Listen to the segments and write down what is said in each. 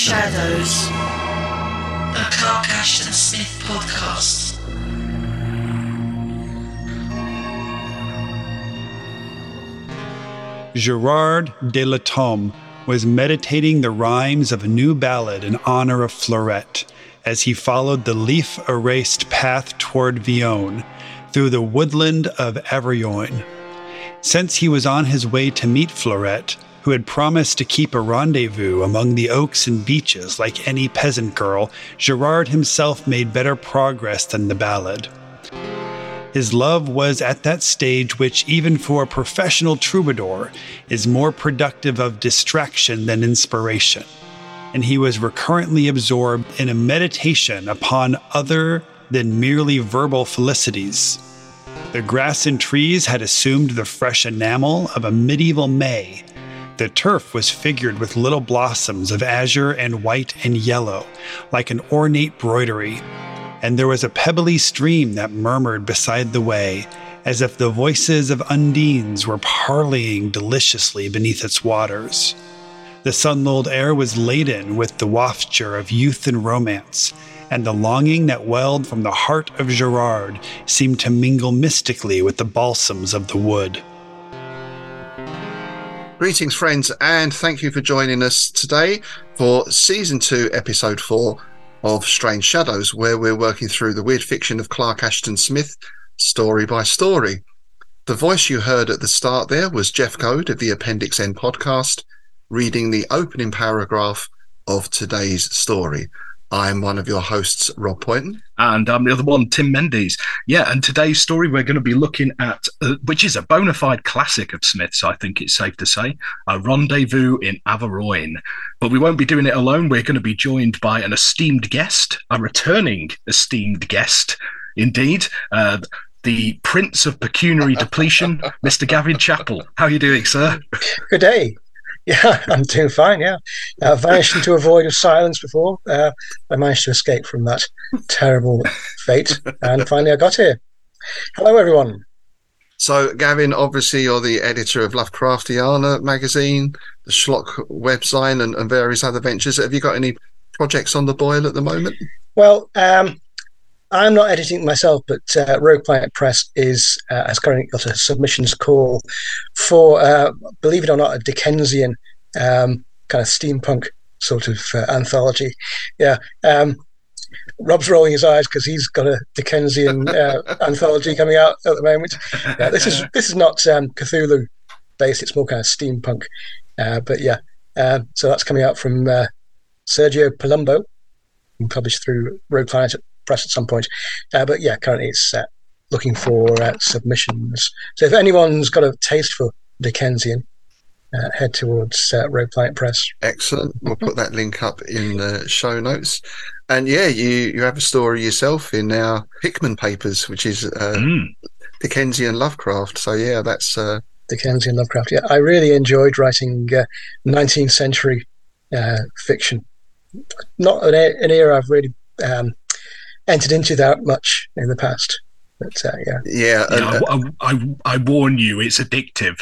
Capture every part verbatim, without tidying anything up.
Shadows, a Clark Ashton Smith podcast. Gerard de Latome was meditating the rhymes of a new ballad in honor of Fleurette as he followed the leaf-erased path toward Vionne through the woodland of Aveyron. Since he was on his way to meet Fleurette, who had promised to keep a rendezvous among the oaks and beeches like any peasant girl, Gerard himself made better progress than the ballad. His love was at that stage which, even for a professional troubadour, is more productive of distraction than inspiration, and he was recurrently absorbed in a meditation upon other than merely verbal felicities. The grass and trees had assumed the fresh enamel of a medieval May. The turf was figured with little blossoms of azure and white and yellow, like an ornate broidery, and there was a pebbly stream that murmured beside the way, as if the voices of undines were parleying deliciously beneath its waters. The sun-lulled air was laden with the wafture of youth and romance, and the longing that welled from the heart of Gerard seemed to mingle mystically with the balsams of the wood. Greetings, friends, and thank you for joining us today for Season two, Episode four of Strange Shadows, where we're working through the weird fiction of Clark Ashton Smith, story by story. The voice you heard at the start there was Jeff Goad of the Appendix N podcast, reading the opening paragraph of today's story. I'm one of your hosts, Rob Poynton. And I'm the other one, Tim Mendes. Yeah, and today's story we're going to be looking at, uh, which is a bona fide classic of Smith's, I think it's safe to say, A Rendezvous in Aveyron. But we won't be doing it alone. We're going to be joined by an esteemed guest, a returning esteemed guest, indeed, uh, the Prince of Pecuniary Depletion, Mister Gavin Chappell. How are you doing, sir? Good day. Yeah, I'm doing fine, yeah. I vanished into a void of silence before. Uh, I managed to escape from that terrible fate, and finally I got here. Hello, everyone. So, Gavin, obviously you're the editor of Lovecraftiana magazine, the Schlock website, and, and various other ventures. Have you got any projects on the boil at the moment? Well, um, I'm not editing myself, but uh, Rogue Planet Press is uh, has currently got a submissions call for, uh, believe it or not, a Dickensian um, kind of steampunk sort of uh, anthology. Yeah, um, Rob's rolling his eyes because he's got a Dickensian uh, anthology coming out at the moment. Yeah, this is this is not um, Cthulhu based; it's more kind of steampunk. Uh, but yeah, uh, so that's coming out from uh, Sergio Palumbo, published through Rogue Planet Press at some point. Uh, but yeah, currently it's uh, looking for uh, submissions. So if anyone's got a taste for Dickensian, uh, head towards uh, Rogue Planet Press. Excellent. We'll put that link up in the show notes. And yeah, you, you have a story yourself in our Hickman papers, which is uh, mm. Dickensian Lovecraft. So yeah, that's... Uh... Dickensian Lovecraft, yeah. I really enjoyed writing uh, nineteenth century uh, fiction. Not an, an era I've really... Um, entered into that much in the past, but uh, yeah, yeah. yeah I, I, I warn you, it's addictive.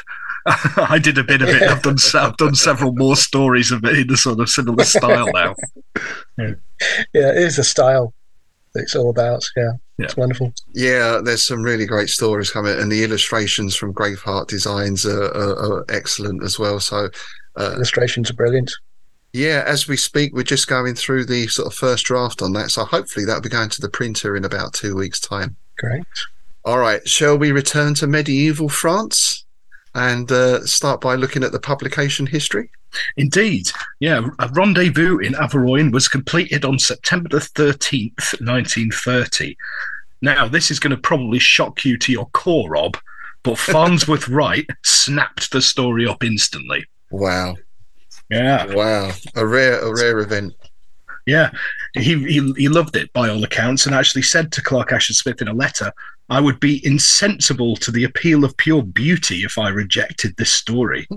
I did a bit of it. I've done I've done several more stories of it in a sort of similar style now. Yeah, yeah, it is a style that it's all about. Yeah, yeah, it's wonderful. Yeah, there's some really great stories coming, and the illustrations from Graveheart Designs are, are, are excellent as well. So uh, illustrations are brilliant. Yeah, as we speak, we're just going through the sort of first draft on that. So hopefully that'll be going to the printer in about two weeks' time. Great. All right. Shall we return to medieval France and uh, start by looking at the publication history? Indeed. Yeah. A Rendezvous in Aveyron was completed on September the thirteenth, nineteen thirty. Now, this is going to probably shock you to your core, Rob, but Farnsworth Wright snapped the story up instantly. Wow. Yeah. Wow. A rare a rare event. Yeah. He, he he loved it by all accounts, and actually said to Clark Ashton Smith in a letter, I would be insensible to the appeal of pure beauty if I rejected this story.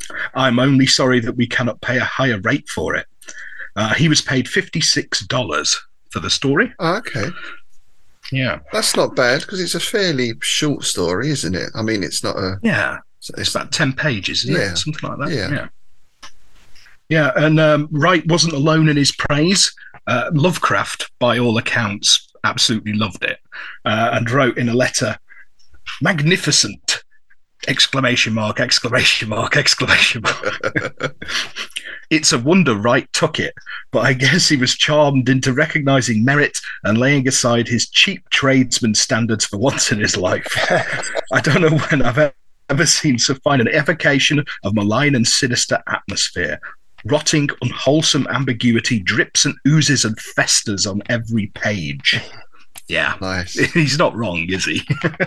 I'm only sorry that we cannot pay a higher rate for it. Uh, he was paid fifty-six dollars for the story. Oh, okay. Yeah. That's not bad, because it's a fairly short story, isn't it? I mean, it's not a... Yeah. It's about ten pages, isn't yeah. it? Something like that. Yeah. yeah. Yeah, and um, Wright wasn't alone in his praise. Uh, Lovecraft, by all accounts, absolutely loved it, uh, and wrote in a letter, "Magnificent!" Exclamation mark! Exclamation mark! Exclamation mark! It's a wonder Wright took it, but I guess he was charmed into recognising merit and laying aside his cheap tradesman standards for once in his life. I don't know when I've ever seen so fine an evocation of malign and sinister atmosphere. Rotting, unwholesome ambiguity drips and oozes and festers on every page. Yeah, Nice. he's not wrong, is he?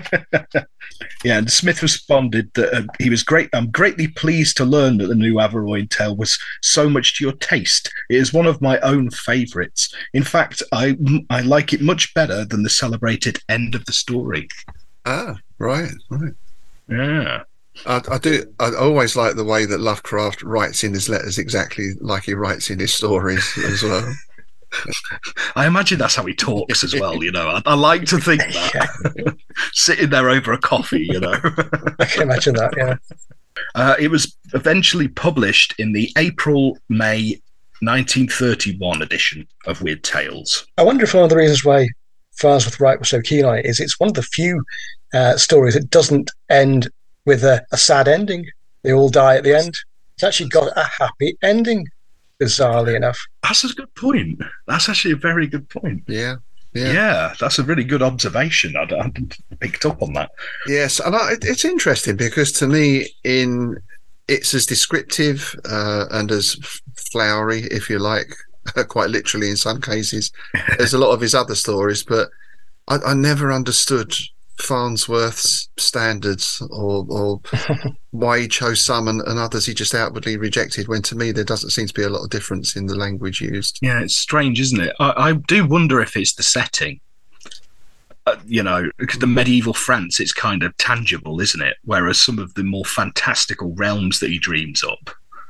Yeah, and Smith responded that uh, he was great. I'm greatly pleased to learn that the new Averoigne tale was so much to your taste. It is one of my own favourites. In fact, I I like it much better than the celebrated end of the story. Ah, right, right. Yeah. I, I do. I always like the way that Lovecraft writes in his letters exactly like he writes in his stories as well. I imagine that's how he talks as well, you know. I, I like to think that. Yeah. Sitting there over a coffee, you know. I can imagine that, yeah. Uh, it was eventually published in the April-May nineteen thirty-one edition of Weird Tales. I wonder if one of the reasons why Farnsworth Wright was so keen on it is it's one of the few uh, stories that doesn't end with a, a sad ending. They all die at the end. It's actually got a happy ending, bizarrely enough. That's a good point. That's actually a very good point. Yeah. Yeah. Yeah, that's a really good observation. I hadn't picked up on that. Yes, and I, it's interesting because to me, in it's as descriptive uh, and as flowery, if you like, quite literally in some cases, as a lot of his other stories. But I, I never understood Farnsworth's standards or, or why he chose some and, and others he just outwardly rejected, when to me there doesn't seem to be a lot of difference in the language used. Yeah, it's strange, isn't it? I, I do wonder if it's the setting. Uh, you know, because the medieval France, it's kind of tangible, isn't it? Whereas some of the more fantastical realms that he dreams up,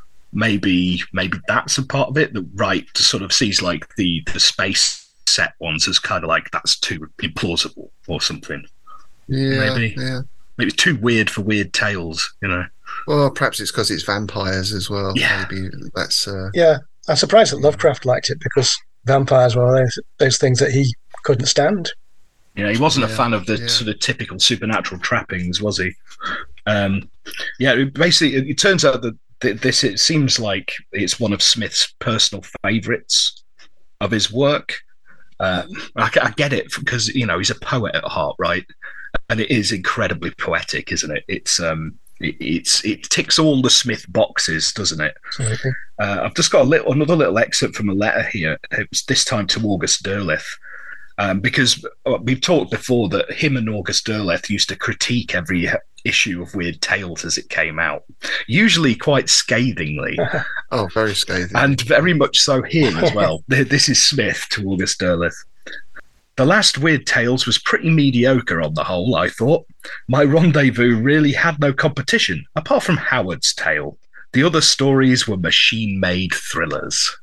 maybe maybe that's a part of it that Wright sort of sees like the, the space set ones as kind of like that's too implausible or something. Yeah, maybe. yeah. Maybe it's too weird for weird tales, you know. Well, perhaps it's because it's vampires as well. Yeah. Maybe that's. Uh... Yeah, I'm surprised that Lovecraft liked it because vampires were those, those things that he couldn't stand. Yeah, he wasn't Yeah, a fan of the yeah. sort of typical supernatural trappings, was he? Um, yeah, it basically, it, it turns out that th- this, it seems like it's one of Smith's personal favourites of his work. Uh, I, I get it because, you know, he's a poet at heart, right? And it is incredibly poetic, isn't it? It's um, it, it's it ticks all the Smith boxes, doesn't it? Absolutely. Uh, I've just got a little another little excerpt from a letter here. It was this time to August Derleth, um, because we've talked before that him and August Derleth used to critique every issue of Weird Tales as it came out, usually quite scathingly, Oh, very scathing. and very much so here as well. This is Smith to August Derleth. The last Weird Tales was pretty mediocre on the whole, I thought. My Rendezvous really had no competition, apart from Howard's Tale. The other stories were machine-made thrillers.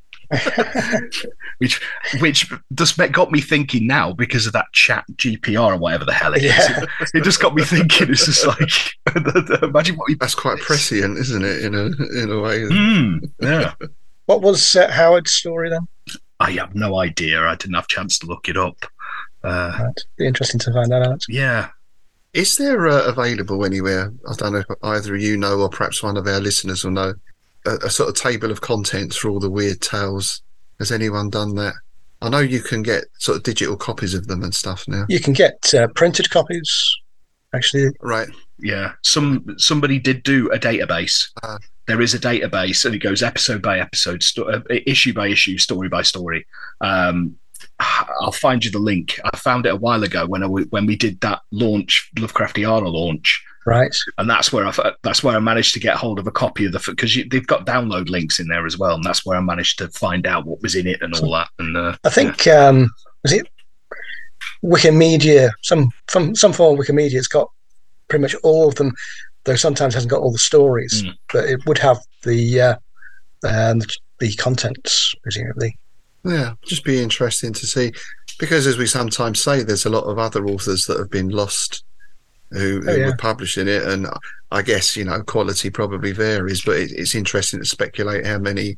which which just got me thinking now because of that chat G P R or whatever the hell it is. Yeah. It, it just got me thinking, it's just like, imagine what we... That's quite prescient, isn't it? In a in a way. Mm, yeah. What was uh, Howard's story then? I have no idea. I didn't have a chance to look it up. Uh, Right. Be interesting to find that out. yeah. Is there uh, available anywhere? I don't know if either of you know, or perhaps one of our listeners will know, a, a sort of table of contents for all the Weird Tales. Has anyone done that? I know you can get sort of digital copies of them and stuff now. You can get uh, printed copies, actually. Right. Yeah, some somebody did do a database. Uh. There is a database, and it goes episode by episode, sto- uh, issue by issue, story by story. Um, I'll find you the link. I found it a while ago when I w- when we did that launch, Lovecraftiana launch, Right. and that's where I f- that's where I managed to get hold of a copy of the because they've got download links in there as well, and that's where I managed to find out what was in it and all that. And uh, I think, um, was it Wikimedia, some, some, some form of Wikimedia, it's got pretty much all of them, though sometimes hasn't got all the stories, Mm. but it would have the, uh, um, the contents, presumably. Yeah, just be interesting to see, because as we sometimes say, there's a lot of other authors that have been lost who, who Oh, yeah. were publishing it, and I guess, you know, quality probably varies, but it, it's interesting to speculate how many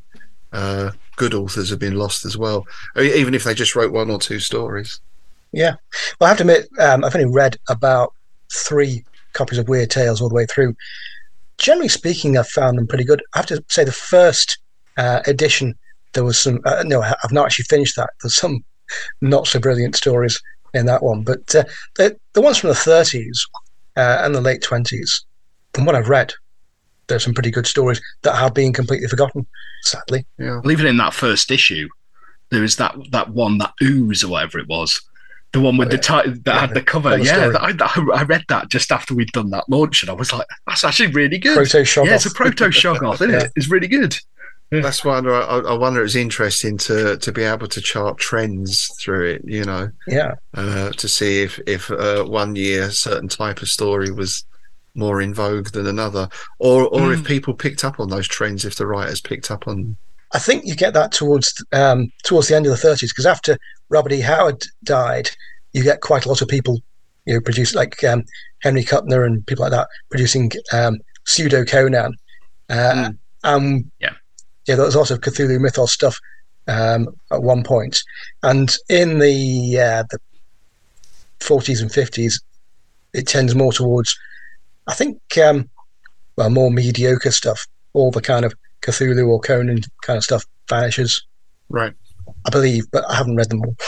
uh, good authors have been lost as well, I mean, even if they just wrote one or two stories. Yeah. Well, I have to admit, um, I've only read about three copies of Weird Tales all the way through. Generally speaking, I've found them pretty good. I have to say the first uh, edition, there was some, uh, no, I've not actually finished that. There's some not so brilliant stories in that one. But uh, the, the ones from the thirties uh, and the late twenties, from what I've read, there's some pretty good stories that have been completely forgotten, sadly. Yeah. Well, even in that first issue, there was that, that one, that Ooze or whatever it was. The one with Oh, the yeah. title that Yeah, had the cover. cover Yeah, story. I, I read that just after we'd done that launch, and I was like, that's actually really good. Proto Shoggoth. Yeah, it's a proto Shoggoth, isn't Yeah. it? It's really good. That's why I, I wonder it was interesting to, to be able to chart trends through it, you know, Yeah. uh, to see if, if uh, one year a certain type of story was more in vogue than another, or or Mm. if people picked up on those trends, if the writers picked up on. I think you get that towards um, towards the end of the thirties, because after Robert E. Howard died, you get quite a lot of people, you know, produce like um, Henry Kuttner and people like that producing um, pseudo Conan. Uh, Mm. um, Yeah. yeah, there was also Cthulhu Mythos stuff um, at one point, and in the uh, the forties and fifties, it tends more towards, I think, um, well, more mediocre stuff. All the kind of Cthulhu or Conan kind of stuff vanishes, Right. I believe, but I haven't read them all.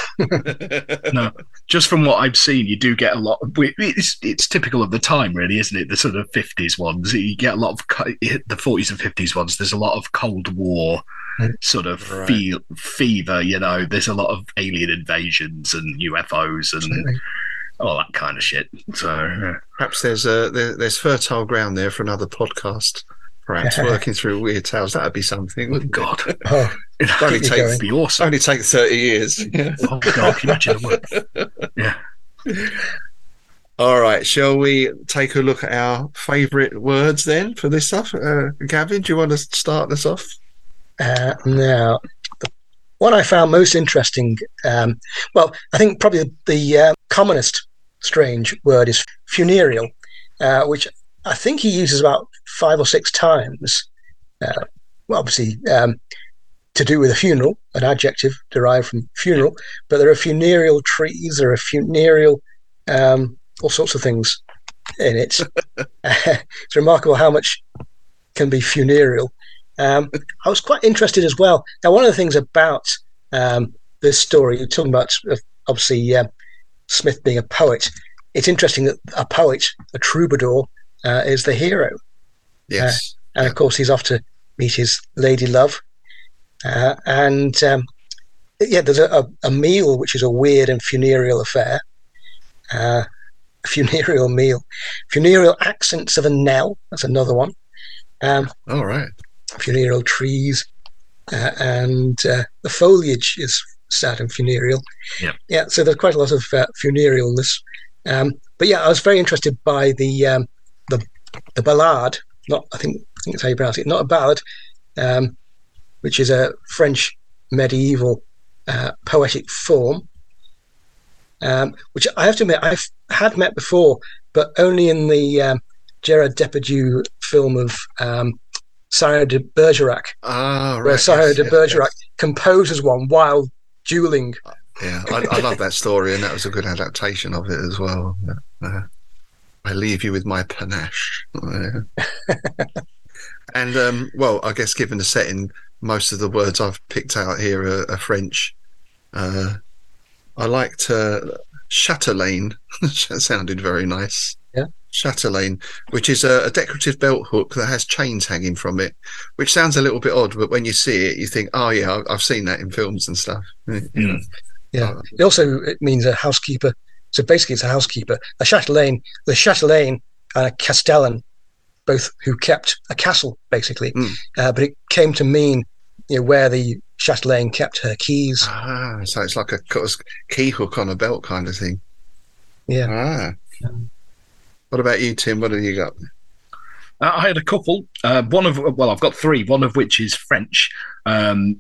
No, just from what I've seen, you do get a lot. It's, it's typical of the time, really, isn't it? The sort of fifties ones. You get a lot of co- the forties and fifties ones. There's a lot of Cold War Mm. sort of Right. feel, fever. You know, there's a lot of alien invasions and U F Os and Absolutely. all that kind of shit. So, yeah. Perhaps there's a there, there's fertile ground there for another podcast. Perhaps working through Weird Tales, that'd be something. Oh, Wouldn't it? God, Oh, it'd only keep take going. be awesome. only take thirty years. Yeah. Oh God, can you imagine the work? Yeah. All right, shall we take a look at our favourite words then for this stuff? Uh, Gavin, do you want to start us off? uh, now, the one I found most interesting, um, well, I think probably the, the uh, commonest strange word is funereal, uh, which I think he uses about five or six times. Uh, well, obviously, um, to do with a funeral, an adjective derived from funeral, but there are funereal trees, there are funereal, um, all sorts of things in it. It's remarkable how much can be funereal. Um, I was quite interested as well. Now, one of the things about um, this story, you're talking about uh, obviously uh, Smith being a poet, it's interesting that a poet, a troubadour, uh, is the hero. Yes. And of course, he's off to meet his lady love. Uh, and um, yeah, there's a, a, a meal which is a weird and funereal affair. Uh, a funereal meal. Funereal accents of a knell. That's another one. Um, All right. funereal trees. Uh, and uh, the foliage is sad and funereal. Yeah. Yeah, so there's quite a lot of uh, funerealness. Um, but yeah, I was very interested by the um, the the ballade. Not, I think, I think it's how you pronounce it. Not a ballad, um, which is a French medieval uh, poetic form, um, which I have to admit I've had met before, but only in the um, Gerard Depardieu film of um, Sire de Bergerac, Ah, right. where Sire yes, de yes, Bergerac composes one while dueling. yes. Yeah, I, I love that story, and that was a good adaptation of it as well. Uh, I leave you with my panache. Yeah. And, um, well, I guess given the setting, most of the words I've picked out here are, are French. Uh, I liked uh, chatelaine. That sounded very nice. Yeah. Chatelaine, which is a, a decorative belt hook that has chains hanging from it, which sounds a little bit odd, but when you see it, you think, oh, yeah, I've, I've seen that in films and stuff. You know. Yeah. Oh. It also it means a housekeeper. So basically, it's a housekeeper. A chatelaine, the chatelaine and a castellan, both who kept a castle, basically. Mm. Uh, but it came to mean, you know, where the chatelaine kept her keys. Ah, so it's like a cut- key hook on a belt kind of thing. Yeah. Ah. What about you, Tim? What have you got? Uh, I had a couple. Uh, one of well, I've got three. One of which is French. Um,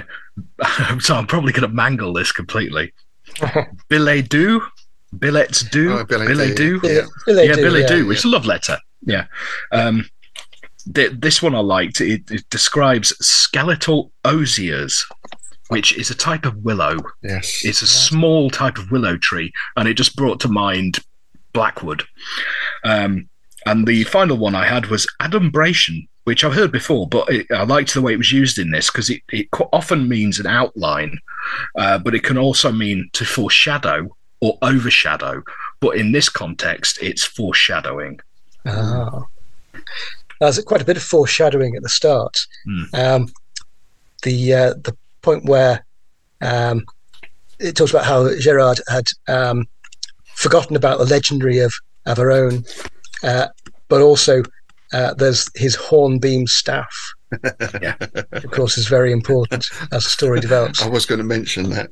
so I'm probably going to mangle this completely. Billet doux, billets doux, Oh, billet billet doux, doux. yeah. Billet Yeah, doux, billet yeah. doux. It's a love letter. Yeah. Um, th- this one I liked. It, it describes skeletal osiers, which is a type of willow. Yes. It's a small type of willow tree, and it just brought to mind Blackwood. Um, and the final one I had was adumbration, which I've heard before, but it, I liked the way it was used in this because it, it often means an outline, uh, but it can also mean to foreshadow or overshadow. But in this context, it's foreshadowing. Oh. There's quite a bit of foreshadowing at the start. Mm. Um, the uh, the point where um, it talks about how Gerard had um, forgotten about the legendary of Avaron, uh, but also uh, there's his hornbeam staff. Yeah. Of course, is very important as the story develops. I was going to mention that.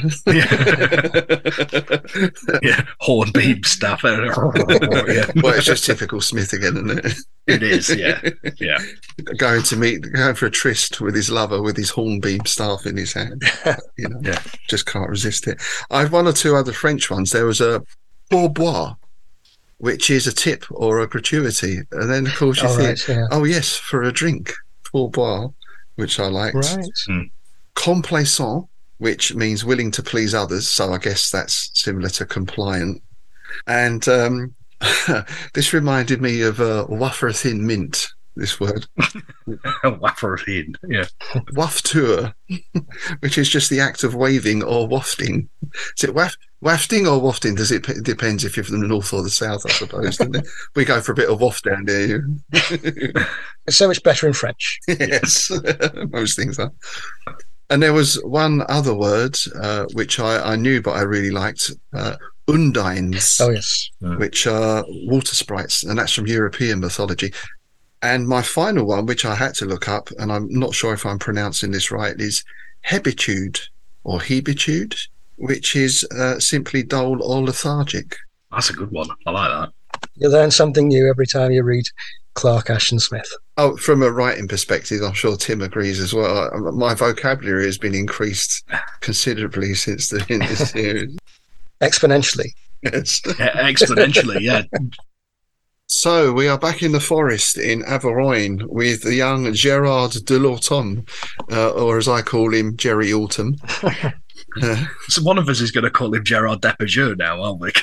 Yeah, yeah. Hornbeam stuff. Yeah. Well, it's just typical Smith again, isn't it? It is, yeah, yeah. Going to meet, going for a tryst with his lover with his hornbeam staff in his hand. You know, Yeah. just can't resist it. I have one or two other French ones. There was a pourboire, which is a tip or a gratuity, and then of course you Oh, think, right, yeah. oh yes, for a drink. Pourboire, which I liked. Right. Complaisant, which means willing to please others. So I guess that's similar to compliant. And um, this reminded me of uh, wafferthin mint, this word. Wafferthin, yeah. Wafteur, which is just the act of waving or wafting. Is it waf- wafting or wafting? Does it, it depends if you're from the north or the south, I suppose. Doesn't it? We go for a bit of waft down there. It's so much better in French. Yes, most things are. And there was one other word uh, which I, I knew but I really liked, uh, undines, Oh, yes. which are water sprites, and that's from European mythology. And my final one, which I had to look up, and I'm not sure if I'm pronouncing this right, is hebitude or hebitude, which is uh, simply dull or lethargic. That's a good one. I like that. You learn something new every time you read Clark Ashton Smith. Oh, from a writing perspective, I'm sure Tim agrees as well. I- My vocabulary has been increased considerably since the in this series. Exponentially. Yes. Yeah, exponentially, yeah. So we are back in the forest in Avaroin with the young Gerard de l'Automne, uh, or as I call him, Jerry Autumn. Uh, So one of us is going to call him Gerard Depardieu now, aren't we?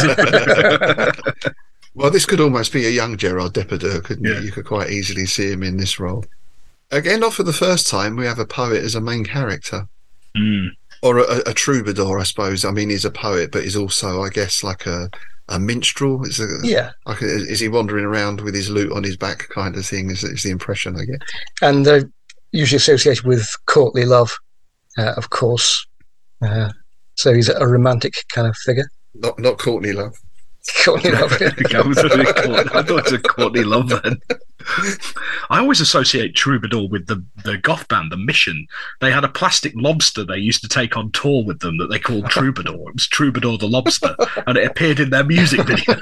well, this could almost be a young Gerard Depardieu, couldn't Yeah. it? You could quite easily see him in this role. Again, not for the first time, we have a poet as a main character. Mm. Or a, a troubadour, I suppose. I mean, he's a poet, but he's also, I guess, like a, a minstrel. Is, a, Yeah. like a, is he wandering around with his lute on his back kind of thing, is, is the impression I get. And they're usually associated with courtly love, uh, of course. Uh, so he's a romantic kind of figure. Not not Courtney Love. Courtly love. I thought it was a Courtney Love then. I always associate Troubadour with the, the goth band, The Mission. They had a plastic lobster they used to take on tour with them that they called Troubadour. It was Troubadour the Lobster, and it appeared in their music video.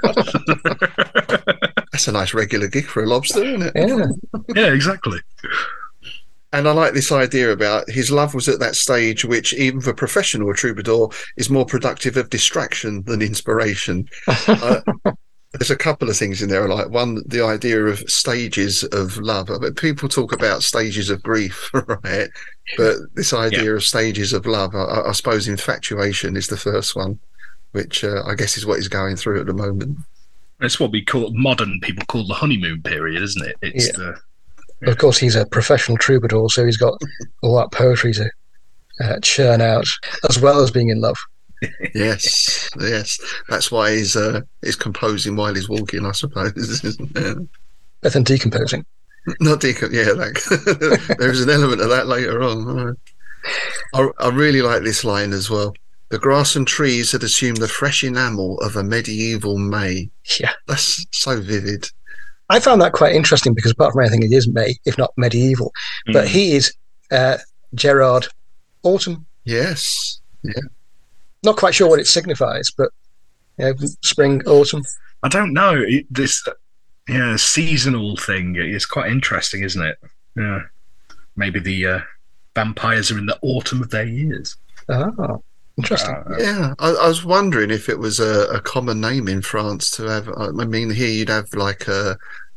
That's a nice regular gig for a lobster, isn't it? Yeah. Yeah, exactly. And I like this idea about his love was at that stage which, even for professional troubadour, is more productive of distraction than inspiration. uh, there's a couple of things in there. Like one, the idea of stages of love. I mean, people talk about stages of grief, right? But this idea Yeah. of stages of love, I, I suppose infatuation is the first one, which uh, I guess is what he's going through at the moment. It's what we call modern people call the honeymoon period, isn't it? It's Yeah. the Of course, he's a professional troubadour, so he's got all that poetry to uh, churn out, as well as being in love. Yes, yes. That's why he's uh, he's composing while he's walking, I suppose. Isn't it? Better than decomposing. Not decom. Yeah, that, there's an element of that later on. I, I really like this line as well. The grass and trees had assumed the fresh enamel of a medieval May. Yeah. That's so vivid. I found that quite interesting because apart from anything, it is May, if not medieval. But he is uh, Gerard Autumn. Yes. Yeah. Not quite sure what it signifies, but you know, spring, autumn. I don't know. It, this yeah seasonal thing is quite interesting, isn't it? Yeah, maybe the uh, vampires are in the autumn of their years. Oh, interesting. Uh, Yeah. I, I was wondering if it was a, a common name in France to have. I mean, here you'd have like a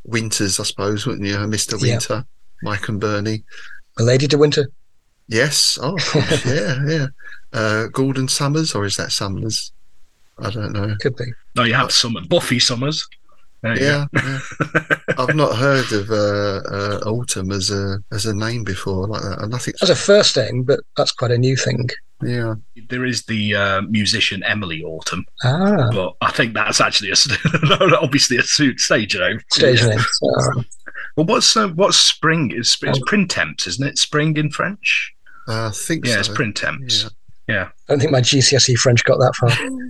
Winters, I suppose, wouldn't you? Mister Yeah. Winter, Mike and Bernie. Lady de Winter. Yes. Oh, of course. yeah, yeah. Uh, Gordon Summers, or is that Summers? I don't know. Could be. No, you have Summer, Buffy Summers. There you Yeah, go. yeah. I've not heard of uh, uh, Autumn as a as a name before like that. Nothing. As a first name, but that's quite a new thing. Yeah. There is the uh, musician Emily Autumn, Ah, but I think that's actually a obviously a suit stage name. stage Yeah. name. So, Well, what's uh, what's spring? Is it's printemps, isn't it? Spring in French. Uh, I think Yeah, so. it's printemps. Yeah. I don't think my G C S E French got that far.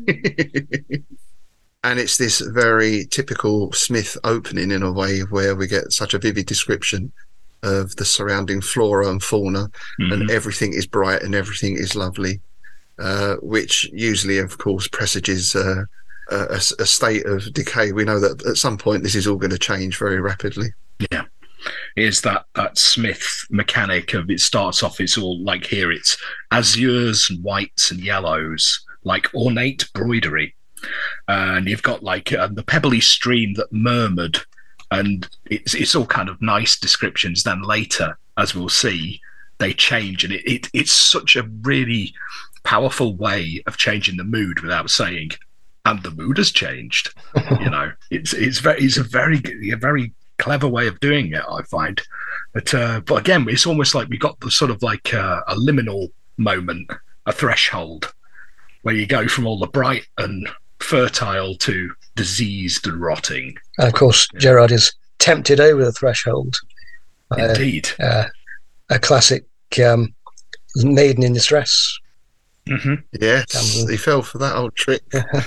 And it's this very typical Smith opening in a way where we get such a vivid description of the surrounding flora and fauna, Mhm. and everything is bright and everything is lovely, uh, which usually, of course, presages uh, a, a state of decay. We know that at some point this is all going to change very rapidly. Yeah. Is that that Smith mechanic of it starts off, it's all like here, it's azures and whites and yellows, like ornate broidery. And you've got like uh, the pebbly stream that murmured, and it's it's all kind of nice descriptions. Then later, as we'll see, they change, and it, it it's such a really powerful way of changing the mood without saying, and the mood has changed. You know, it's it's very it's a very a very clever way of doing it, I find. But uh, but again, it's almost like we got the sort of like uh, a liminal moment, a threshold, where you go from all the bright and fertile to diseased and rotting. And of course, Gerard is tempted over the threshold. Uh, Indeed. uh, a classic um, maiden in distress. Mm-hmm. Yes, Gamble. he fell for that old trick.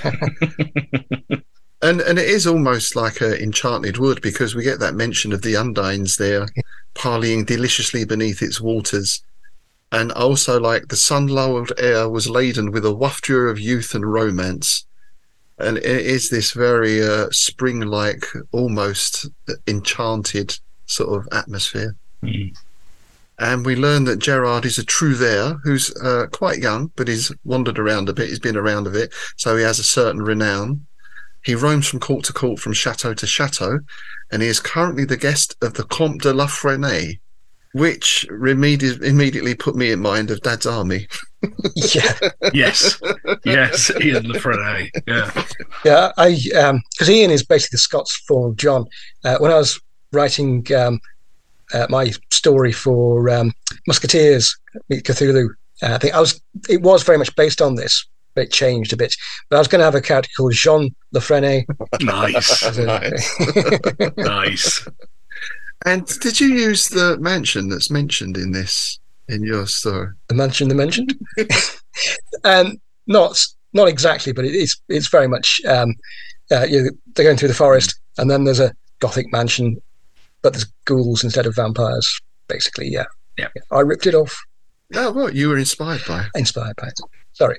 And and it is almost like a enchanted wood, because we get that mention of the undines there parleying deliciously beneath its waters. And also, like, the sun-lulled air was laden with a wafture of youth and romance. And it is this very uh, spring-like, almost enchanted sort of atmosphere. Mm. And we learn that Gerard is a trouvère who's uh, quite young, but he's wandered around a bit. He's been around a bit, so he has a certain renown. He roams from court to court, from chateau to chateau, and he is currently the guest of the Comte de la Fresnaye, which remedi- immediately put me in mind of Dad's Army. Yeah, Yes. Yes. Ian Lefrenay. Yeah. yeah. I because Ian is basically the Scots form of John. Uh, when I was writing um, uh, my story for um, Musketeers Meet Cthulhu, uh, I think I was it was very much based on this, but it changed a bit. But I was going to have a character called Jean Lefrenay. Nice. Nice. Nice. And did you use the mansion that's mentioned in this, in your story? The mansion, the mentioned, and not not exactly, but it, it's it's very much. Um, uh, you know, they're going through the forest, and then there's a gothic mansion, but there's ghouls instead of vampires. Basically, yeah. Yeah. I ripped it off, No, what you were inspired by? inspired by it. Sorry.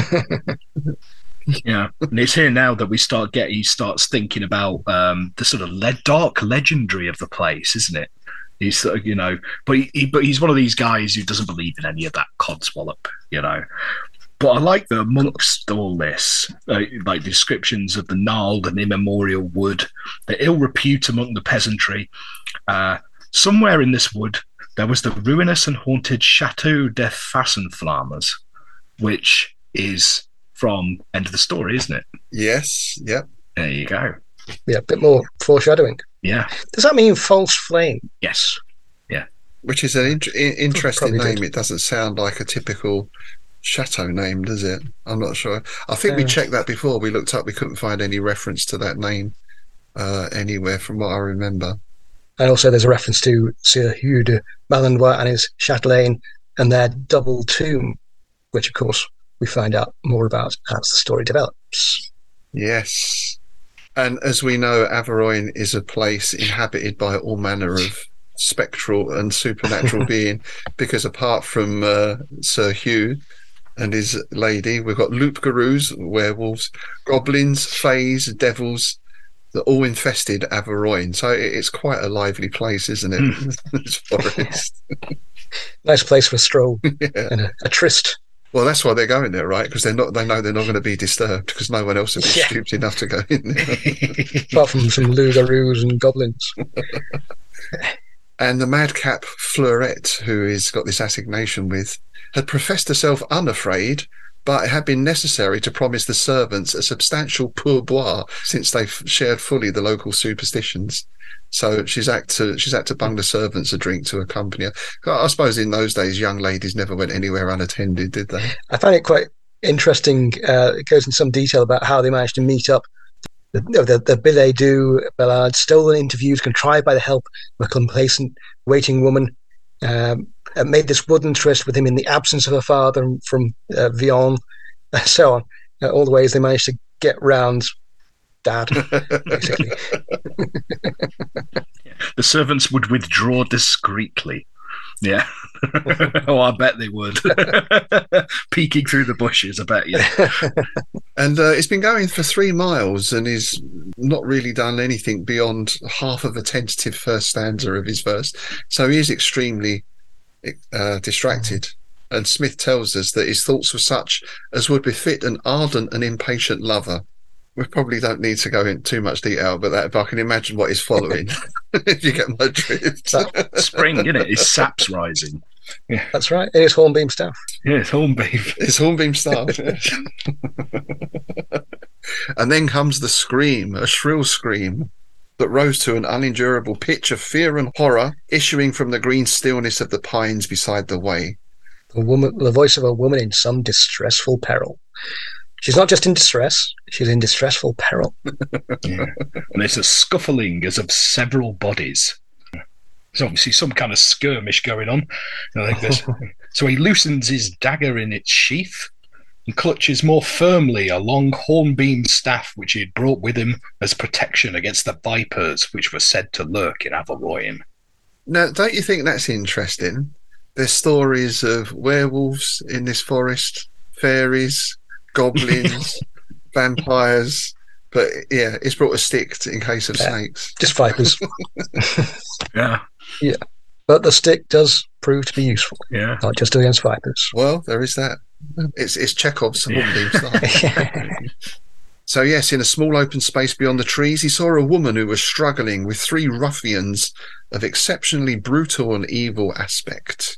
Yeah, and it's here now that we start get. He starts thinking about um, the sort of le- dark legendary of the place, isn't it? He's sort of, you know, but he, he but he's one of these guys who doesn't believe in any of that codswallop, you know. But I like that amongst all this, uh, like descriptions of the gnarled and immemorial wood, the ill repute among the peasantry. Uh, somewhere in this wood, there was the ruinous and haunted Chateau de Fassenflammers, which is from End of the Story, isn't it? Yes, yep. There you go. Yeah, a bit more foreshadowing. Yeah. Does that mean false flame? Yes. Which is an in- in- interesting Probably name. did. It doesn't sound like a typical chateau name, does it? I'm not sure. I think we Uh, checked that before. We looked up, we couldn't find any reference to that name uh, anywhere from what I remember. And also, there's a reference to Sir Hugh de Malinois and his chatelaine and their double tomb, which, of course, we find out more about as the story develops. Yes. And as we know, Averoigne is a place inhabited by all manner of spectral and supernatural being, because apart from uh, Sir Hugh and his lady, we've got loup-garous, werewolves, goblins, fays, devils, that all infested Averoigne. So it- it's quite a lively place, isn't it? This forest. Nice place for a stroll Yeah. and a, a tryst. Well, that's why they're going there, right? Because they're not. They know they're not going to be disturbed because no one else would be Yeah. stupid enough to go in there. Apart from some loups-garoux and goblins. And the madcap Fleurette, who he's got this assignation with, had professed herself unafraid, but it had been necessary to promise the servants a substantial pourboire since they've shared fully the local superstitions. So she's had to she's had to bung the servants a drink to accompany her. I suppose in those days, young ladies never went anywhere unattended, did they? I find it quite interesting. Uh, it goes in some detail about how they managed to meet up. The, the, the billet doux Ballade, stolen interviews contrived by the help of a complacent waiting woman, um, uh, made this wooden tryst with him in the absence of her father from uh, Vion, and so on. Uh, all the ways they managed to get round Dad, basically. The servants would withdraw discreetly. Yeah. Oh, I bet they would. Peeking through the bushes, I bet you. And uh, it's been going for three miles and he's not really done anything beyond half of a tentative first stanza of his verse. So he is extremely uh, distracted. And Smith tells us that his thoughts were such as would befit an ardent and impatient lover. We probably don't need to go into too much detail about that, but I can imagine what is following, if you get my drift. Spring, isn't it? His sap's rising. Yeah. That's right. It is Hornbeam staff. Yeah, it's Hornbeam. It's Hornbeam staff. Yes. And then comes the scream, a shrill scream that rose to an unendurable pitch of fear and horror, issuing from the green stillness of the pines beside the way. The woman, the voice of a woman in some distressful peril. She's not just in distress, she's in distressful peril. Yeah. And there's a scuffling as of several bodies. There's obviously some kind of skirmish going on. I think there's... So he loosens his dagger in its sheath and clutches more firmly a long hornbeam staff which he had brought with him as protection against the vipers which were said to lurk in Averoigne. Now, don't you think that's interesting? There's stories of werewolves in this forest, fairies, goblins, vampires, but yeah, it's brought a stick in case of yeah, snakes. Just vipers. Yeah. Yeah. But the stick does prove to be useful. Yeah. Not just against vipers. Well, there is that. It's it's Chekhov's hornbeam staff. So yes, in a small open space beyond the trees, he saw a woman who was struggling with three ruffians of exceptionally brutal and evil aspect.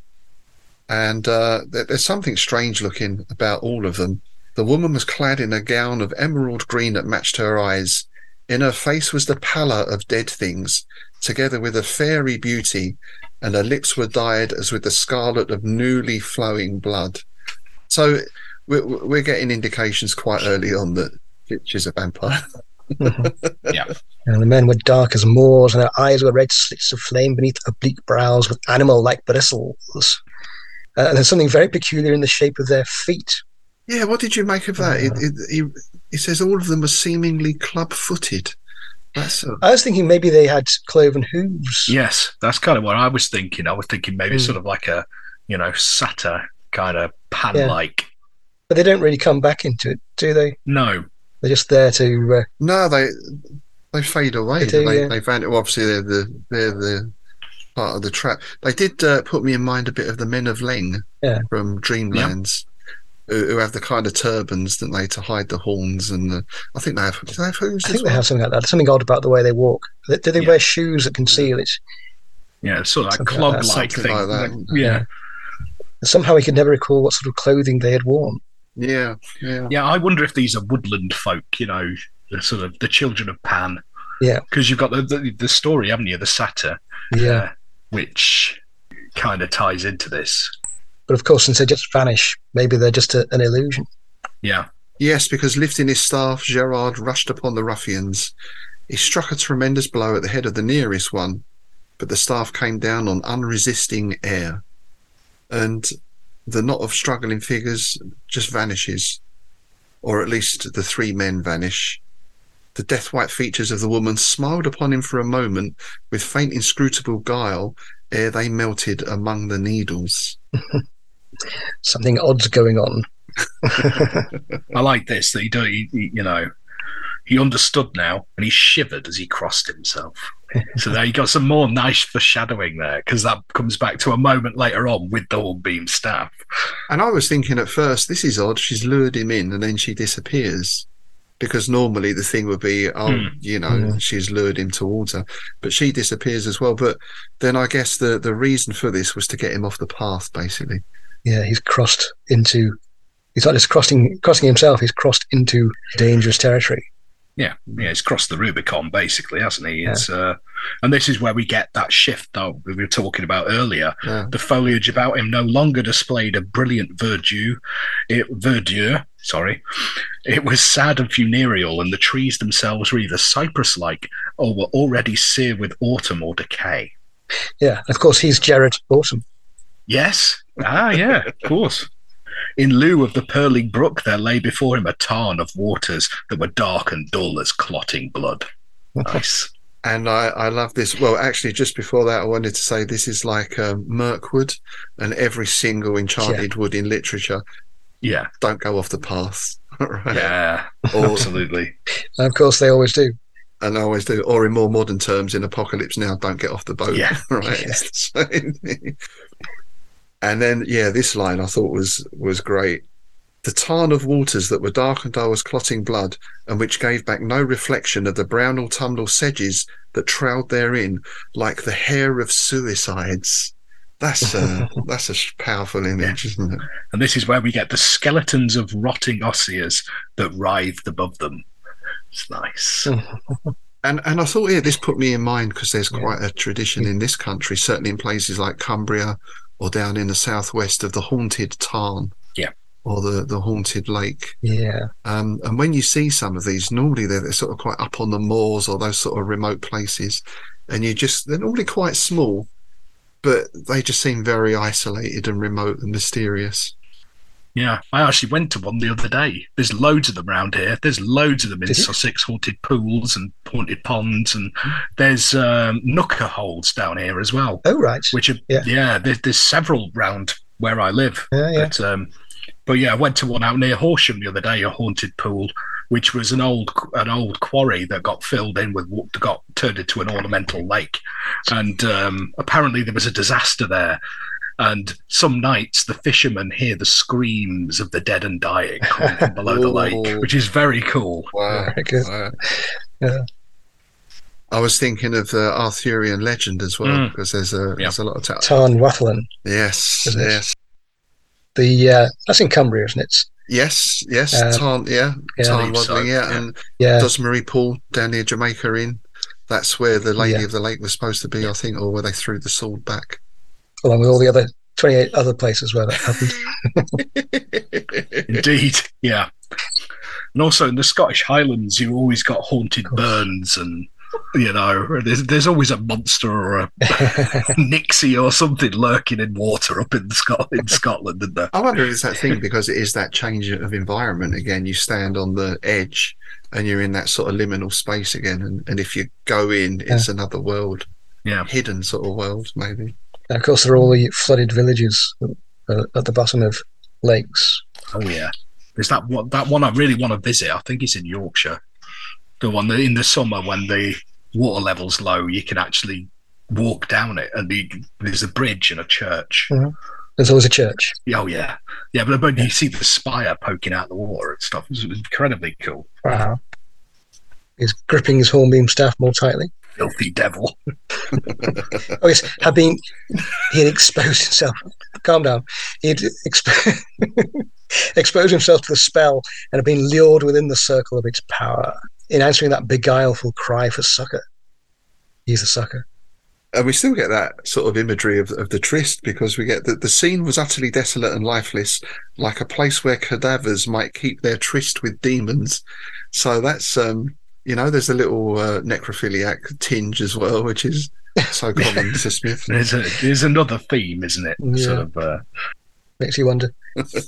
And uh, there's something strange looking about all of them. The woman was clad in a gown of emerald green that matched her eyes. In her face was the pallor of dead things, together with a fairy beauty, and her lips were dyed as with the scarlet of newly flowing blood. So we're, we're getting indications quite early on that she's a vampire. Mm-hmm. Yeah. And the men were dark as Moors, and their eyes were red slits of flame beneath oblique brows with animal-like bristles. Uh, and there's something very peculiar in the shape of their feet. Yeah, what did you make of that? It, it, he, he says all of them are seemingly club-footed. That's a... I was thinking maybe they had cloven hooves. Yes, that's kind of what I was thinking. I was thinking maybe Mm. sort of like a, you know, satyr kind of pan-like. But they don't really come back into it, do they? No. They're just there to... Uh, No, they they fade away. They do, they yeah. they van- well, obviously they're the they're the part of the trap. They did uh, put me in mind a bit of the Men of Leng Yeah. from Dreamlands, who, who have the kind of turbans, don't they, to hide the horns and the. I think they have. Do they have hooves? I as think they well? have something like that. There's something odd about the way they walk. Do they Yeah. wear shoes that conceal it? Yeah, it's sort of like Something like that, clog-like something thing. like that. Yeah. Somehow he could never recall what sort of clothing they had worn. Yeah, yeah. Yeah, I wonder if these are woodland folk, you know, the sort of the children of Pan. Yeah. Because you've got the, the the story, haven't you, the satyr, Yeah. uh, which kind of ties into this. But of course, since they just vanish, maybe they're just a, an illusion. Yeah. Yes, because lifting his staff, Gerard rushed upon the ruffians. He struck a tremendous blow at the head of the nearest one, but the staff came down on unresisting air. And the knot of struggling figures just vanishes, or at least the three men vanish. The death-white features of the woman smiled upon him for a moment with faint inscrutable guile ere they melted among the needles. Something odd's going on. I like this, that he, do, he, he you know, he understood now, and he shivered as he crossed himself. So there you got some more nice foreshadowing there, because that comes back to a moment later on with the Hornbeam staff. And I was thinking at first, this is odd. She's lured him in and then she disappears. Because normally the thing would be, oh, mm. you know, mm. she's lured him towards her. But she disappears as well. But then I guess the, the reason for this was to get him off the path, basically. Yeah, he's crossed into... He's not just crossing, crossing himself, he's crossed into dangerous territory. Yeah, yeah, he's crossed the Rubicon, basically, hasn't he? It's, yeah. uh, and this is where we get that shift that we were talking about earlier. Yeah. The foliage about him no longer displayed a brilliant verdure. It, verdure, sorry. It was sad and funereal, and the trees themselves were either cypress-like or were already sere with autumn or decay. Yeah, of course, he's Jared Autumn. Yes. Ah, yeah, of course. In lieu of the purling brook, there lay before him a tarn of waters that were dark and dull as clotting blood. Nice. And I, I love this. Well, actually, just before that, I wanted to say this is like um, Mirkwood and every single enchanted yeah. wood in literature. Yeah. Don't go off the path. Right? Yeah, or, absolutely. And of course, they always do. And I always do. Or in more modern terms, in Apocalypse Now, don't get off the boat. Yeah. Right. Yeah. It's the same thing. And then, yeah, this line I thought was was great. The tarn of waters that were dark and dull as clotting blood, and which gave back no reflection of the brown autumnal sedges that trailed therein, like the hair of suicides. That's a, that's a powerful image, yeah. isn't it? And this is where we get the skeletons of rotting osiers that writhed above them. It's nice. And and I thought, yeah, this put me in mind because there's quite yeah. a tradition in this country, certainly in places like Cumbria, or down in the southwest, of the haunted tarn, yeah, or the, the haunted lake. Yeah. Um, and when you see some of these, normally they're, they're sort of quite up on the moors or those sort of remote places, and you just they're normally quite small, but they just seem very isolated and remote and mysterious. Yeah, I actually went to one the other day. There's loads of them around here. There's loads of them in Sussex, haunted pools and haunted ponds, and there's um, nooker holes down here as well. Oh, right. Which are, yeah, yeah there's, there's several round where I live. Yeah, yeah. But, um, but yeah, I went to one out near Horsham the other day, a haunted pool, which was an old an old quarry that got filled in with got turned into an ornamental lake, and um, apparently there was a disaster there. And some nights the fishermen hear the screams of the dead and dying coming from below the lake, which is very cool. Wow. Very good. Wow. Yeah. I was thinking of the Arthurian legend as well, Mm. because there's a Yeah. there's a lot of ta- Tarn Wathlin. yes, Isn't it? yes, The uh, that's in Cumbria, isn't it? yes, yes. Um, Tarn, yeah, yeah. Tarn Believe so, Waddling, yeah, yeah. and Yeah. Dosmary Pool down near Jamaica Inn. That's where the Lady Yeah. of the Lake was supposed to be, I think, or where they threw the sword back. Along with all the other twenty-eight other places where that happened. Indeed, yeah. And also in the Scottish Highlands, you always got haunted burns, and you know, there's, there's always a monster or a nixie or something lurking in water up in, Scot- in Scotland, isn't there? I wonder if it's that thing because it is that change of environment again. You stand on the edge and you're in that sort of liminal space again, and, and if you go in, it's yeah. another world, yeah, hidden sort of world, maybe. And of course, there are all the flooded villages uh, at the bottom of lakes. Oh yeah, there's that one. That one I really want to visit. I think it's in Yorkshire. The one that in the summer when the water level's low, you can actually walk down it, and the, there's a bridge and a church. Mm-hmm. There's always a church. Oh yeah, yeah. But, but you see the spire poking out the water and stuff. It's incredibly cool. Wow. He's gripping his hornbeam staff more tightly. Filthy devil. Oh yes, had been he had exposed himself. Calm down. He'd exp- exposed himself to the spell and had been lured within the circle of its power in answering that beguileful cry for succor. He's the succor. And we still get that sort of imagery of, of the tryst, because we get that the scene was utterly desolate and lifeless, like a place where cadavers might keep their tryst with demons. So that's um you know, there's a little uh, necrophiliac tinge as well, which is so common to Smith. There's, a, there's another theme, isn't it? Yeah. Sort of, uh... Makes you wonder.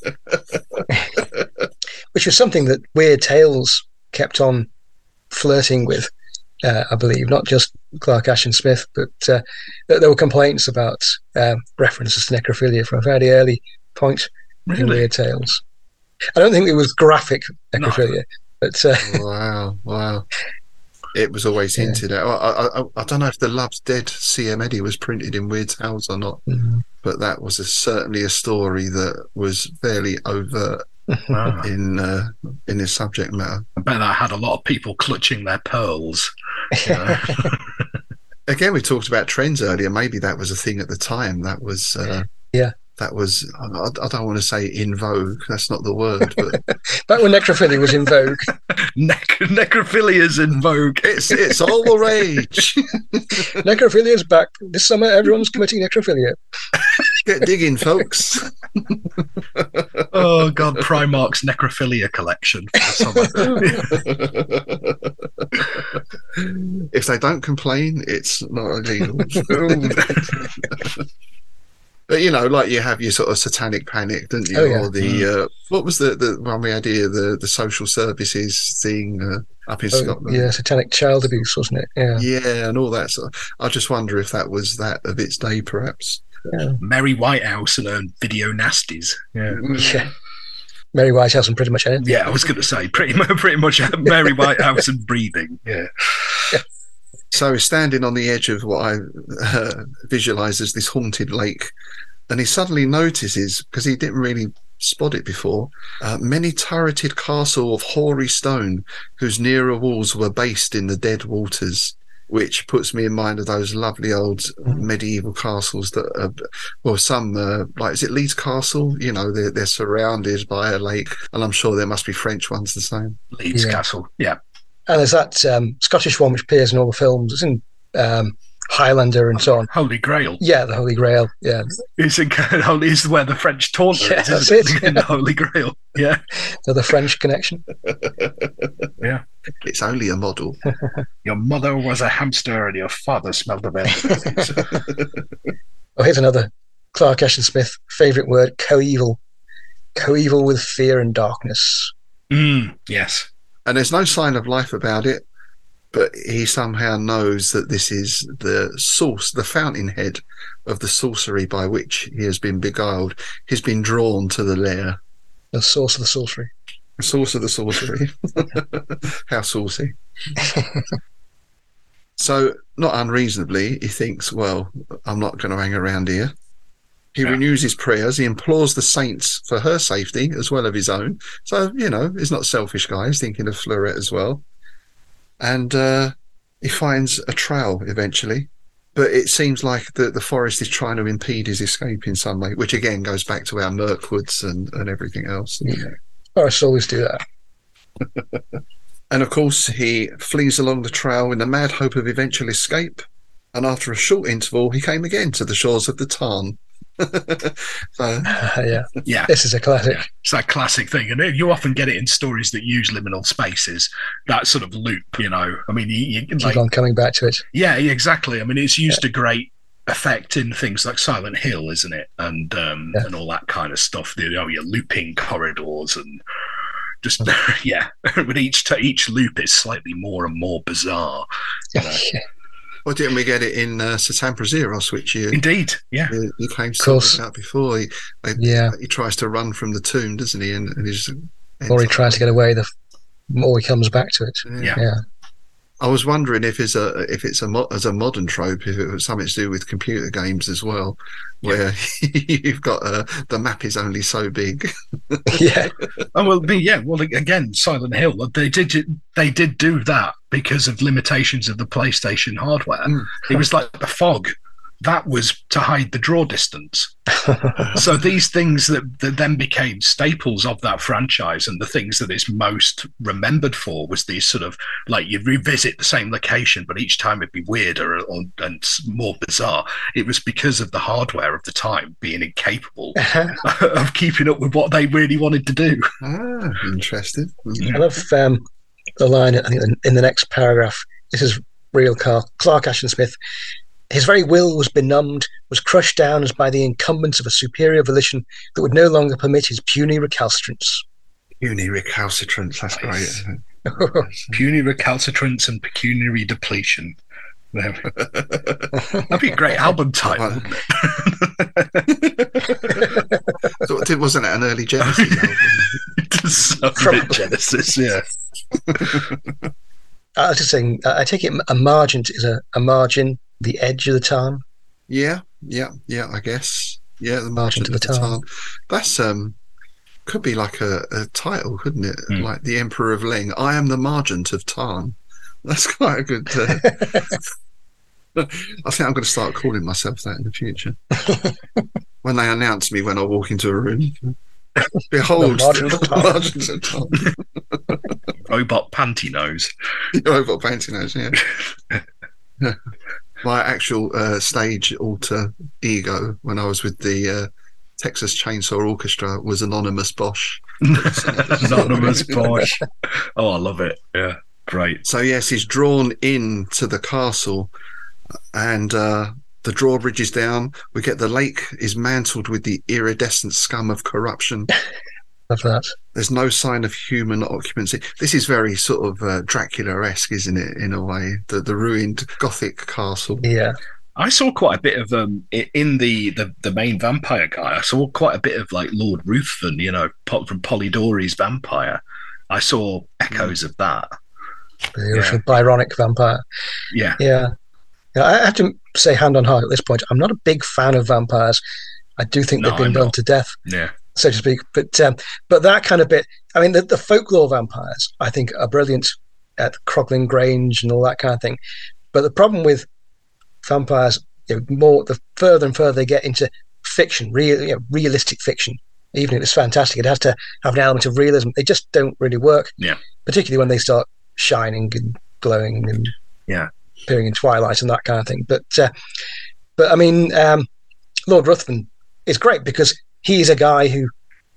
Which was something that Weird Tales kept on flirting with, uh, I believe, not just Clark Ashton Smith, but uh, there were complaints about uh, references to necrophilia from a very early point Really? in Weird Tales. I don't think it was graphic necrophilia. No. But uh, Wow, wow. It was always Yeah. hinted at. I, I, I, I don't know if the Love's Dead C M Eddie was printed in Weird's House or not, mhm. but that was a, certainly a story that was fairly overt Ah, in uh, in its subject matter. I bet that had a lot of people clutching their pearls. You know? Again, we talked about trends earlier. Maybe that was a thing at the time. That was, uh, Yeah. that was. I, I don't want to say in vogue. That's not the word, but Back when necrophilia was in vogue. Nec- necrophilia's in vogue. it's it's all the rage. Necrophilia is back. This summer, everyone's committing necrophilia. Get digging, folks. Oh God, Primark's necrophilia collection for the summer. If they don't complain, it's not illegal. But you know, like you have your sort of satanic panic, don't you? Oh, yeah. Or the uh, what was the the one we had here, the the social services thing uh, up in Oh, Scotland. yeah, satanic child abuse, wasn't it? Yeah. Yeah, and all that sort of, I just wonder if that was that of its day, perhaps. Mary Whitehouse and her video nasties. Yeah. Yeah. Mary Whitehouse and pretty much anything. Yeah, I was going to say pretty much, pretty much Mary Whitehouse and breathing. Yeah. So he's standing on the edge of what I uh, visualise as this haunted lake, and he suddenly notices, because he didn't really spot it before, uh, many turreted castle of hoary stone whose nearer walls were based in the dead waters, which puts me in mind of those lovely old medieval castles that are, well, some, uh, like, is it Leeds Castle? You know, they're, they're surrounded by a lake, and I'm sure there must be French ones the same. Leeds Yeah. Castle. Yeah. And there's that um, Scottish one which appears in all the films. It's in um, Highlander and so on. Holy Grail. Yeah, the Holy Grail. Yeah, It's in Holy is where the French taunt Yeah, is, that's isn't it. In the Holy Grail. Yeah. so the French connection. It's only a model. Your mother was a hamster and your father smelled of it. Oh, here's another Clark Ashton Smith favourite word: coeval. Coeval with fear and darkness. Mm, yes. And there's no sign of life about it, but he somehow knows that this is the source, the fountainhead of the sorcery by which he has been beguiled. He's been drawn to the lair. The source of the sorcery. The source of the sorcery. How saucy. So, not unreasonably, he thinks, well, I'm not going to hang around here. He Yeah. renews his prayers. He implores the saints for her safety as well as his own. So, you know, he's not a selfish guy. He's thinking of Fleurette as well. And uh, he finds a trail eventually. But it seems like the, the forest is trying to impede his escape in some way, which again goes back to our Mirkwoods and, and everything else. Yeah. Forests always do that. And of course, he flees along the trail in the mad hope of eventual escape. And after a short interval, he came again to the shores of the Tarn. So, Uh, yeah, Yeah. this is a classic. Yeah. It's that classic thing. And you often get it in stories that use liminal spaces, that sort of loop, you know. I mean, you, you, Keep like, on coming back to it. yeah, yeah, exactly. I mean, it's used to great effect in things like Silent Hill, isn't it? And um, Yeah. and all that kind of stuff. You know, your looping corridors and just, yeah. But each, t- each loop is slightly more and more bizarre. You know. Yeah. well, didn't we get it in uh, Satan Prazeros, which you, Indeed, yeah. you, you came to course. talk about before? He, they, Yeah. he tries to run from the tomb, doesn't he? And, and he just ends Or he up- tries to get away, the more he comes back to it. Yeah. Yeah. I was wondering if it's a if it's a mo- as a modern trope, if it was something to do with computer games as well, where you've got uh, the map is only so big. Yeah. Oh well, the, yeah. Well, again, Silent Hill. They did they did do that because of limitations of the PlayStation hardware. Mm. It was like the fog. That was to hide the draw distance. So these things that, that then became staples of that franchise, and the things that it's most remembered for, was these sort of like you'd revisit the same location, but each time it'd be weirder or, and more bizarre. It was because of the hardware of the time being incapable of keeping up with what they really wanted to do. Ah, interesting. Mm. I love um, the line, I think, in the next paragraph. This is real Clark, Clark Ashton Smith. His very will was benumbed, was crushed down as by the incumbents of a superior volition that would no longer permit his puny recalcitrance. Puny recalcitrance, that's Nice. great. Puny recalcitrance and pecuniary depletion. There we go. That'd be a great album title, wouldn't it? So it wasn't it an early Genesis album? So Probably. Genesis, yeah. I was just saying, I take it a margin is a, a margin, the edge of the tarn. Yeah, yeah, yeah. I guess. Yeah, the margin to of the the tarn. tarn. That's um, could be like a, a title, couldn't it? Mm. Like the Emperor of Leng. I am the Margent of Tarn. That's quite a good. Uh, I think I'm going to start calling myself that in the future. When they announce me when I walk into a room, behold, The Margent of the Tarn. Margent of Tarn. Robot panty nose. Robot Pantyhose, yeah. My actual uh, stage alter ego when I was with the uh, Texas Chainsaw Orchestra was Anonymous Bosch. Anonymous Bosch. Oh, I love it. Yeah, great. So yes, he's drawn into the castle, and uh, the drawbridge is down. We get the lake is mantled with the iridescent scum of corruption. Love that. There's no sign of human occupancy. This is very sort of uh, Dracula-esque, isn't it, in a way? The the ruined Gothic castle. Yeah. I saw quite a bit of um i- in the, the the main vampire guy. I saw quite a bit of like Lord Ruthven, you know, po- from Polydori's Vampire. I saw echoes of that. The original Byronic vampire. Yeah, Yeah. Yeah, I have to say, hand on heart, at this point, I'm not a big fan of vampires. I do think No, they've been I'm done not. to death, yeah, so to speak. But um, but that kind of bit, I mean, the, the folklore vampires, I think, are brilliant at Crogling Grange and all that kind of thing. But the problem with vampires, you know, more the further and further they get into fiction, real, you know, realistic fiction, even if it's fantastic, it has to have an element of realism. They just don't really work. Yeah. Particularly when they start shining and glowing and yeah. appearing in twilight and that kind of thing. But uh, but I mean, um, Lord Ruthven is great because he's a guy who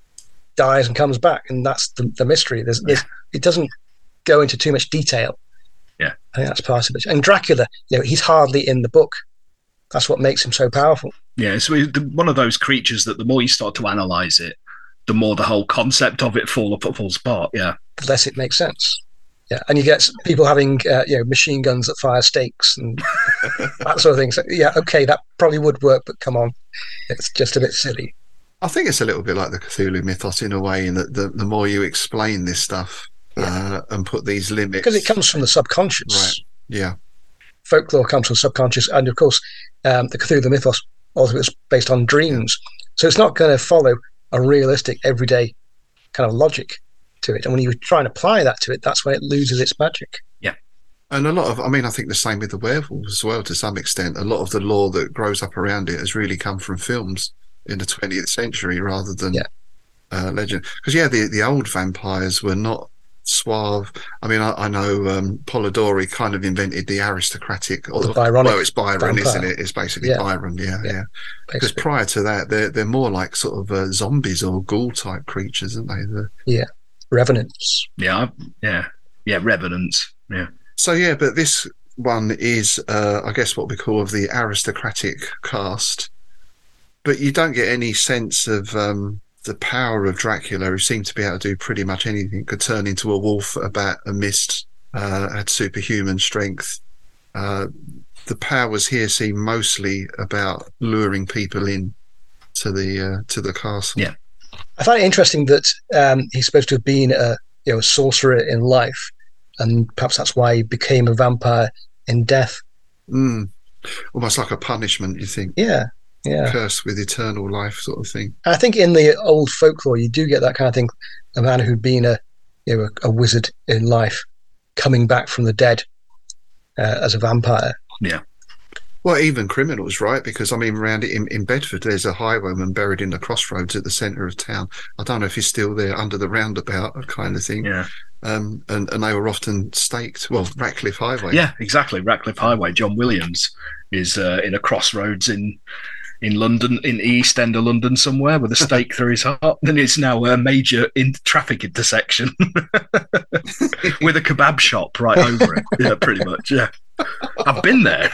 dies and comes back, and that's the, the mystery. There's, there's it doesn't go into too much detail. Yeah. I think that's part of it. And Dracula, you know, he's hardly in the book. That's what makes him so powerful. Yeah, it's one of those creatures that the more you start to analyze it, the more the whole concept of it fall, falls apart. Yeah. The less it makes sense. Yeah, and you get people having uh, you know machine guns that fire stakes and that sort of thing. So yeah, okay, that probably would work, but come on, it's just a bit silly. I think it's a little bit like the Cthulhu mythos in a way, in that the, the more you explain this stuff uh, and put these limits, Because it comes from the subconscious. right? Yeah, Folklore comes from subconscious, and of course, um, the Cthulhu mythos also is based on dreams. So it's not going to follow a realistic, everyday kind of logic to it. And when you try and apply that to it, that's when it loses its magic. and a lot of, I mean, I think the same with the werewolves as well. To some extent, a lot of the lore that grows up around it has really come from films in the twentieth century rather than Yeah. uh, legend. Because yeah, the the old vampires were not suave. I mean, I, I know um, Polidori kind of invented the aristocratic, or The Byronic well, it's Byron, vampire. isn't it? It's basically Yeah. Byron. Yeah, Yeah. yeah. Because Basically. prior to that, they're they're more like sort of uh, zombies or ghoul type creatures, aren't they? The, Revenants. Yeah, I- yeah, yeah. Revenants. Yeah, So yeah, but this one is, uh, I guess, what we call of the aristocratic cast. But you don't get any sense of um, the power of Dracula, who seemed to be able to do pretty much anything. Could turn into a wolf, a bat, a mist. Uh, had superhuman strength. Uh, the powers here seem mostly about luring people in to the uh, to the castle. Yeah. I find it interesting that um, he's supposed to have been a you know a sorcerer in life, and perhaps that's why he became a vampire in death. Mm. Almost like a punishment, you think. Yeah, yeah. Curse with eternal life, sort of thing. I think in the old folklore, you do get that kind of thing. A man who'd been a you know a, a wizard in life coming back from the dead uh, as a vampire. Well, even criminals, right? Because I mean, around it in, in Bedford, there's a highwayman buried in the crossroads at the centre of town. I don't know if he's still there under the roundabout, kind of thing. yeah, Um, and and they were often staked. Well, Ratcliffe Highway. yeah. Exactly. Ratcliffe Highway. John Williams is uh, in a crossroads in in London, in East End of London somewhere, with a stake through his heart. And it's now a major in traffic intersection with a kebab shop right over it. Yeah, pretty much. Yeah, I've been there.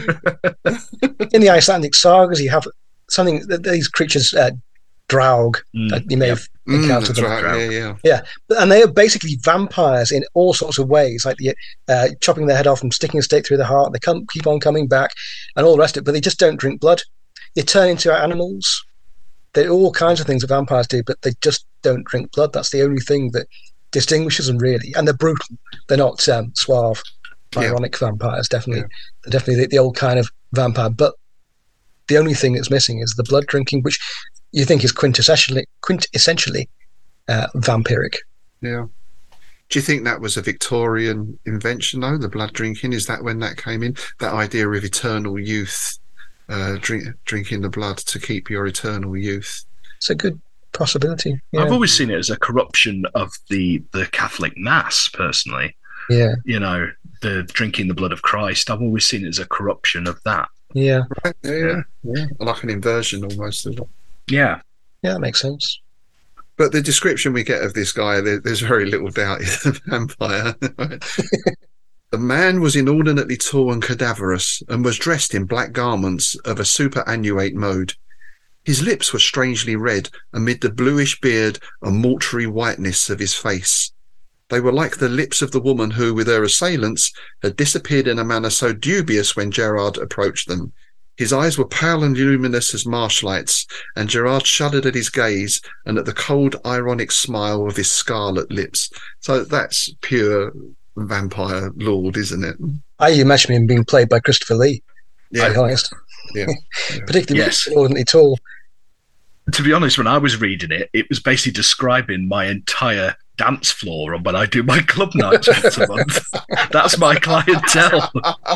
In the Icelandic sagas, you have something that these creatures, uh, Draug, Mm, that you may yep. have Mm, encountered that's them. right. Drow. Yeah, yeah. And they are basically vampires in all sorts of ways, like the, uh, chopping their head off and sticking a stake through the heart. They come, keep on coming back, and all the rest of it. But they just don't drink blood. They turn into animals. they all kinds of things that vampires do, but they just don't drink blood. That's the only thing that distinguishes them, really. And they're brutal. They're not um, suave, ironic yeah. vampires. Definitely, yeah. they're definitely the, the old kind of vampire. But the only thing that's missing is the blood drinking, which you think is quintessentially quintessentially uh, vampiric. Yeah. Do you think that was a Victorian invention, though, the blood drinking? Is that when that came in? That idea of eternal youth, uh, drink, drinking the blood to keep your eternal youth? It's a good possibility. Yeah. I've always seen it as a corruption of the, the Catholic Mass, personally. Yeah. You know, the drinking the blood of Christ, I've always seen it as a corruption of that. Yeah. Right. Yeah, yeah, yeah. Like an inversion almost of it. Yeah. Yeah, that makes sense. But the description we get of this guy, there, there's very little doubt he's a vampire. The man was inordinately tall and cadaverous, and was dressed in black garments of a superannuate mode. His lips were strangely red amid the bluish beard and mortuary whiteness of his face. They were like the lips of the woman who, with her assailants, had disappeared in a manner so dubious when Gerard approached them. His eyes were pale and luminous as marshlights, and Gerard shuddered at his gaze and at the cold, ironic smile of his scarlet lips. So that's pure vampire lord, isn't it? I imagine him being played by Christopher Lee, Yeah. to be honest. Yeah. Yeah. Particularly Yes. inordinately tall. To be honest, when I was reading it, it was basically describing my entire dance floor when I do my club nights once a month. That's my clientele.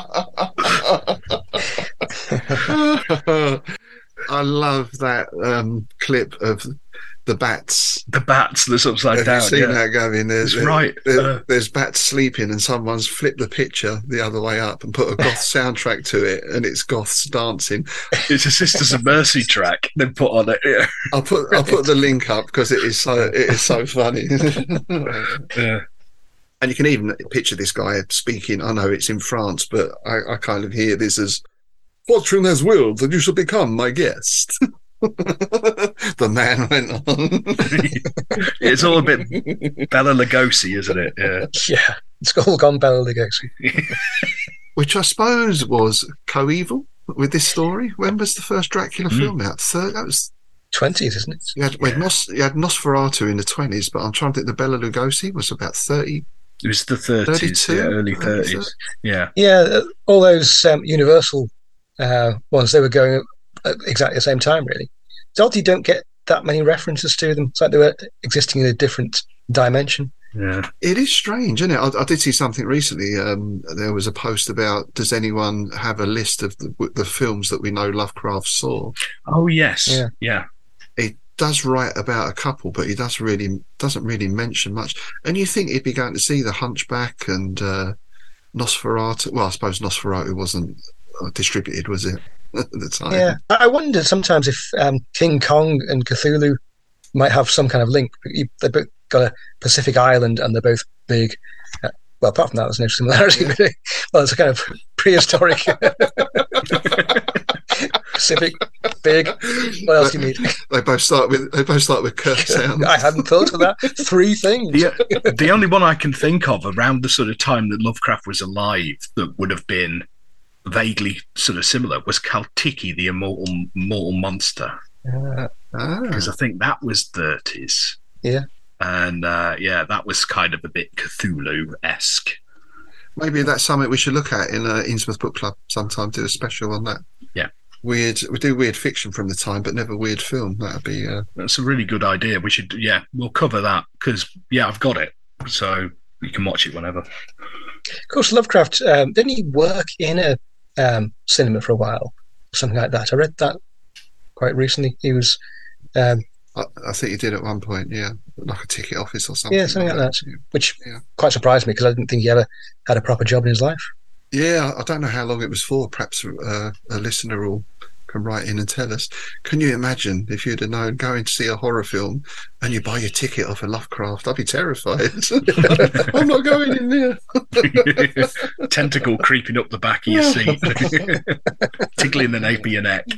I love that um, clip of the bats. The bats that's upside Have down. you seen yeah. that, Gavin? There's, That's right. there- Uh, there's bats sleeping, and someone's flipped the picture the other way up and put a goth soundtrack to it, and it's goths dancing. It's a Sisters of Mercy track they put on it. Yeah. I'll put I'll put the link up because it is so it is so funny. Yeah. And you can even picture this guy speaking. I know it's in France, but I, I kind of hear this as, "Fortune has willed that you should become my guest." The man went on. It's all a bit Bela Lugosi, isn't it? Yeah. Yeah, it's all gone Bela Lugosi. Which I suppose was coeval with this story. When was the first Dracula Mm. film out? Third, that was twenties, isn't it? you had, we had, Nos, you had Nosferatu in the twenties, but I'm trying to think the Bela Lugosi was about thirty. It was the thirties, thirty-two? yeah, early thirty-two? thirties. Yeah. Yeah, uh, all those um, Universal uh, ones, they were going at exactly the same time, really. It's odd you don't get that many references to them. It's like they were existing in a different dimension. Yeah. It is strange, isn't it? I, I did see something recently. Um, there was a post about, does anyone have a list of the, the films that we know Lovecraft saw? Oh, yes. Yeah. Yeah. He does write about a couple, but he does really doesn't really mention much. And you think he'd be going to see The Hunchback and uh, Nosferatu. Well, I suppose Nosferatu wasn't uh, distributed, was it, at the time? Yeah, I I wonder sometimes if um, King Kong and Cthulhu might have some kind of link. They've both got a Pacific island and they're both big. Uh, well, apart from that, there's no similarity. Yeah. Really. Well, it's a kind of prehistoric Pacific big. What else do you need? They both start with they both start with curse sounds. I hadn't thought of that. Three things. The, the only one I can think of around the sort of time that Lovecraft was alive that would have been vaguely sort of similar was Kaltiki, the immortal, immortal monster. Uh, Ah. Because I think that was thirties. Yeah. And uh, yeah, that was kind of a bit Cthulhu-esque. Maybe that's something we should look at in uh, Innsmouth Book Club sometime. Do a special on that. Yeah. Weird. We do weird fiction from the time, but never weird film. That'd be. Uh, That's a really good idea. We should, yeah, we'll cover that because, yeah, I've got it. So you can watch it whenever. of course, Lovecraft, um, didn't he work in a um, cinema for a while? Something like that. I read that quite recently. He was, um, I, I think he did at one point. Yeah, like a ticket office or something. yeah, something like that, which Yeah. quite surprised me because I didn't think he ever had a proper job in his life. Yeah, I don't know how long it was for. Perhaps uh, a listener will can write in and tell us. Can you imagine if you'd have known going to see a horror film and you buy your ticket off a Lovecraft? I'd be terrified. I'm not going in there. Tentacle creeping up the back of your seat, tickling the nape of your neck.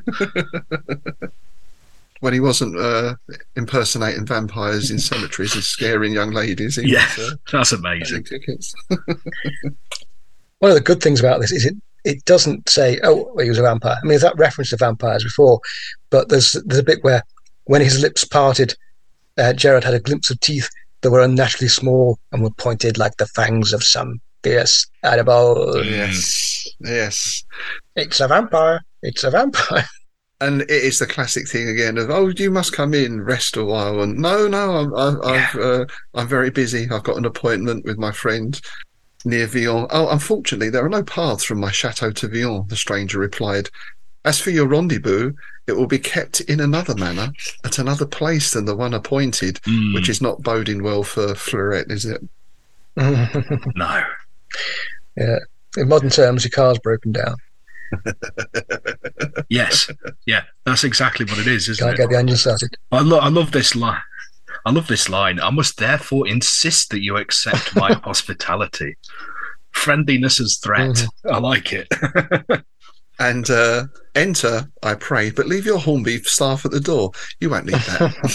When he wasn't uh, impersonating vampires in cemeteries and scaring young ladies. He Yeah, was, uh, that's buying amazing. tickets. One of the good things about this is it it doesn't say, oh, well, he was a vampire. I mean, there's that reference to vampires before, but there's there's a bit where when his lips parted, uh, Gerard had a glimpse of teeth that were unnaturally small and were pointed like the fangs of some fierce animal. Yes, yes. It's a vampire. It's a vampire. And it is the classic thing again of, oh, you must come in, rest a while. And no, no, I'm, I'm, Yeah. I've, uh, I'm very busy. I've got an appointment with my friend near Vion. Oh, unfortunately, there are no paths from my chateau to Vion, the stranger replied. As for your rendezvous, it will be kept in another manner, at another place than the one appointed, Mm. which is not boding well for Fleurette, is it? No. Yeah. In modern terms, your car's broken down. Yes. Yeah. That's exactly what it is, isn't Can't it? get the engine started. I, lo- I love this line. I love this line. I must therefore insist that you accept my hospitality. Friendliness as threat. I like it. And uh, enter, I pray, but leave your Hornby staff at the door. You won't need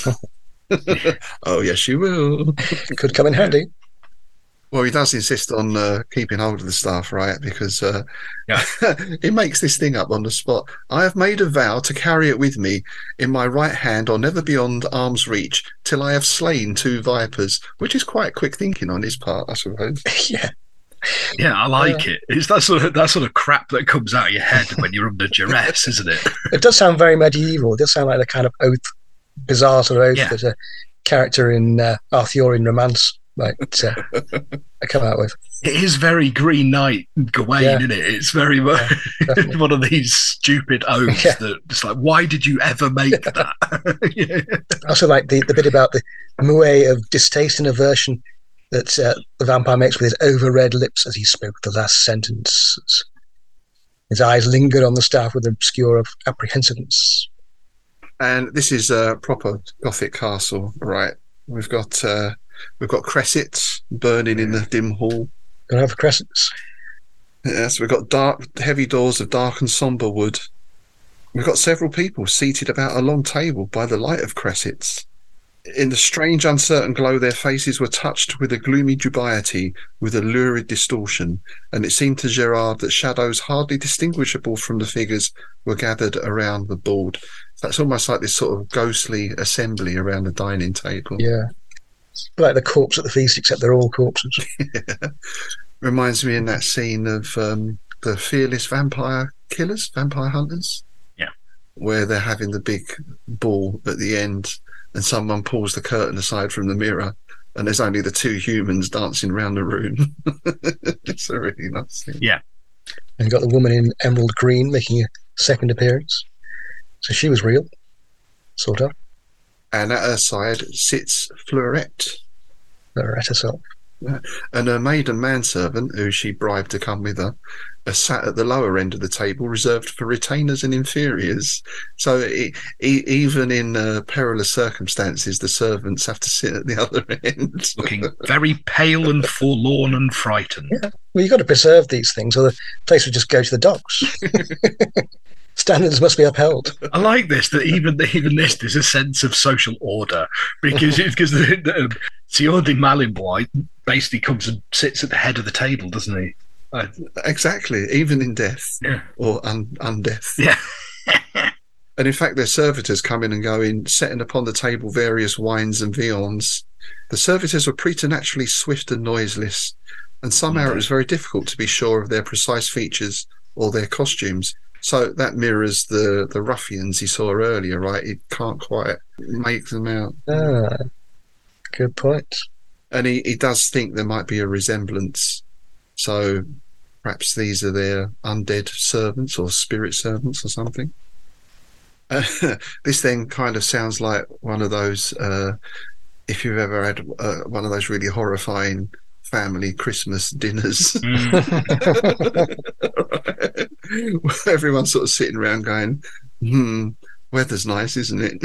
that. Oh, yes, you will. Could come in handy. Well, he does insist on uh, keeping hold of the staff, right? Because uh, Yeah. he makes this thing up on the spot. I have made a vow to carry it with me in my right hand or never beyond arm's reach till I have slain two vipers, which is quite quick thinking on his part, I suppose. Yeah. Yeah, I like it. It's that sort of that sort of crap that comes out of your head when you're under duress, isn't it? It does sound very medieval. It does sound like the kind of oath, bizarre sort of oath Yeah. that a character in uh, Arthurian romance might uh, come out with. It is very Green Knight Gawain, Yeah. isn't it? It's very much definitely. one of these stupid oaths Yeah. that it's like, why did you ever make that? Yeah. I also like the, the bit about the moue of distaste and aversion that uh, the vampire makes with his over-red lips as he spoke the last sentence. His eyes lingered on the staff with an obscure of apprehensiveness. And this is a proper Gothic castle, right? We've got uh, we've got cressets burning in the dim hall. Gonna have crescents. Yes, we've got dark, heavy doors of dark and sombre wood. We've got several people seated about a long table by the light of cressets. In the strange, uncertain glow, their faces were touched with a gloomy dubiety, with a lurid distortion, and it seemed to Gerard that shadows hardly distinguishable from the figures were gathered around the board. So it's almost like this sort of ghostly assembly around the dining table. Yeah. Like the corpse at the feast, except they're all corpses. Reminds me in that scene of um, the Fearless Vampire Killers, Vampire Hunters. Yeah. Where they're having the big ball at the end, and someone pulls the curtain aside from the mirror, and there's only the two humans dancing around the room. It's a really nice thing. Yeah. And you've got the woman in emerald green making a second appearance. So she was real, sort of. And at her side sits Fleurette, Loretta herself. and her maid and manservant, who she bribed to come with her, are sat at the lower end of the table, reserved for retainers and inferiors. So e e even in uh, perilous circumstances, the servants have to sit at the other end. Looking very pale and forlorn and frightened. Yeah. Well, you've got to preserve these things, or the place would just go to the dogs. Standards must be upheld. I like this, that even even this, there's a sense of social order, because because the, the Sieur de Malimbois basically comes and sits at the head of the table, doesn't he? Uh, Exactly, even in death, Yeah. or un undeath. yeah. And in fact, their servitors come in and go in, setting upon the table various wines and viands. The servitors were preternaturally swift and noiseless, and somehow it was very difficult to be sure of their precise features or their costumes. So that mirrors the, the ruffians he saw earlier, right? He can't quite make them out. Ah, good point. And he, he does think there might be a resemblance. So perhaps these are their undead servants or spirit servants or something. Uh, this then kind of sounds like one of those, uh, if you've ever had uh, one of those really horrifying family Christmas dinners. Everyone's sort of sitting around going, hmm, weather's nice, isn't it?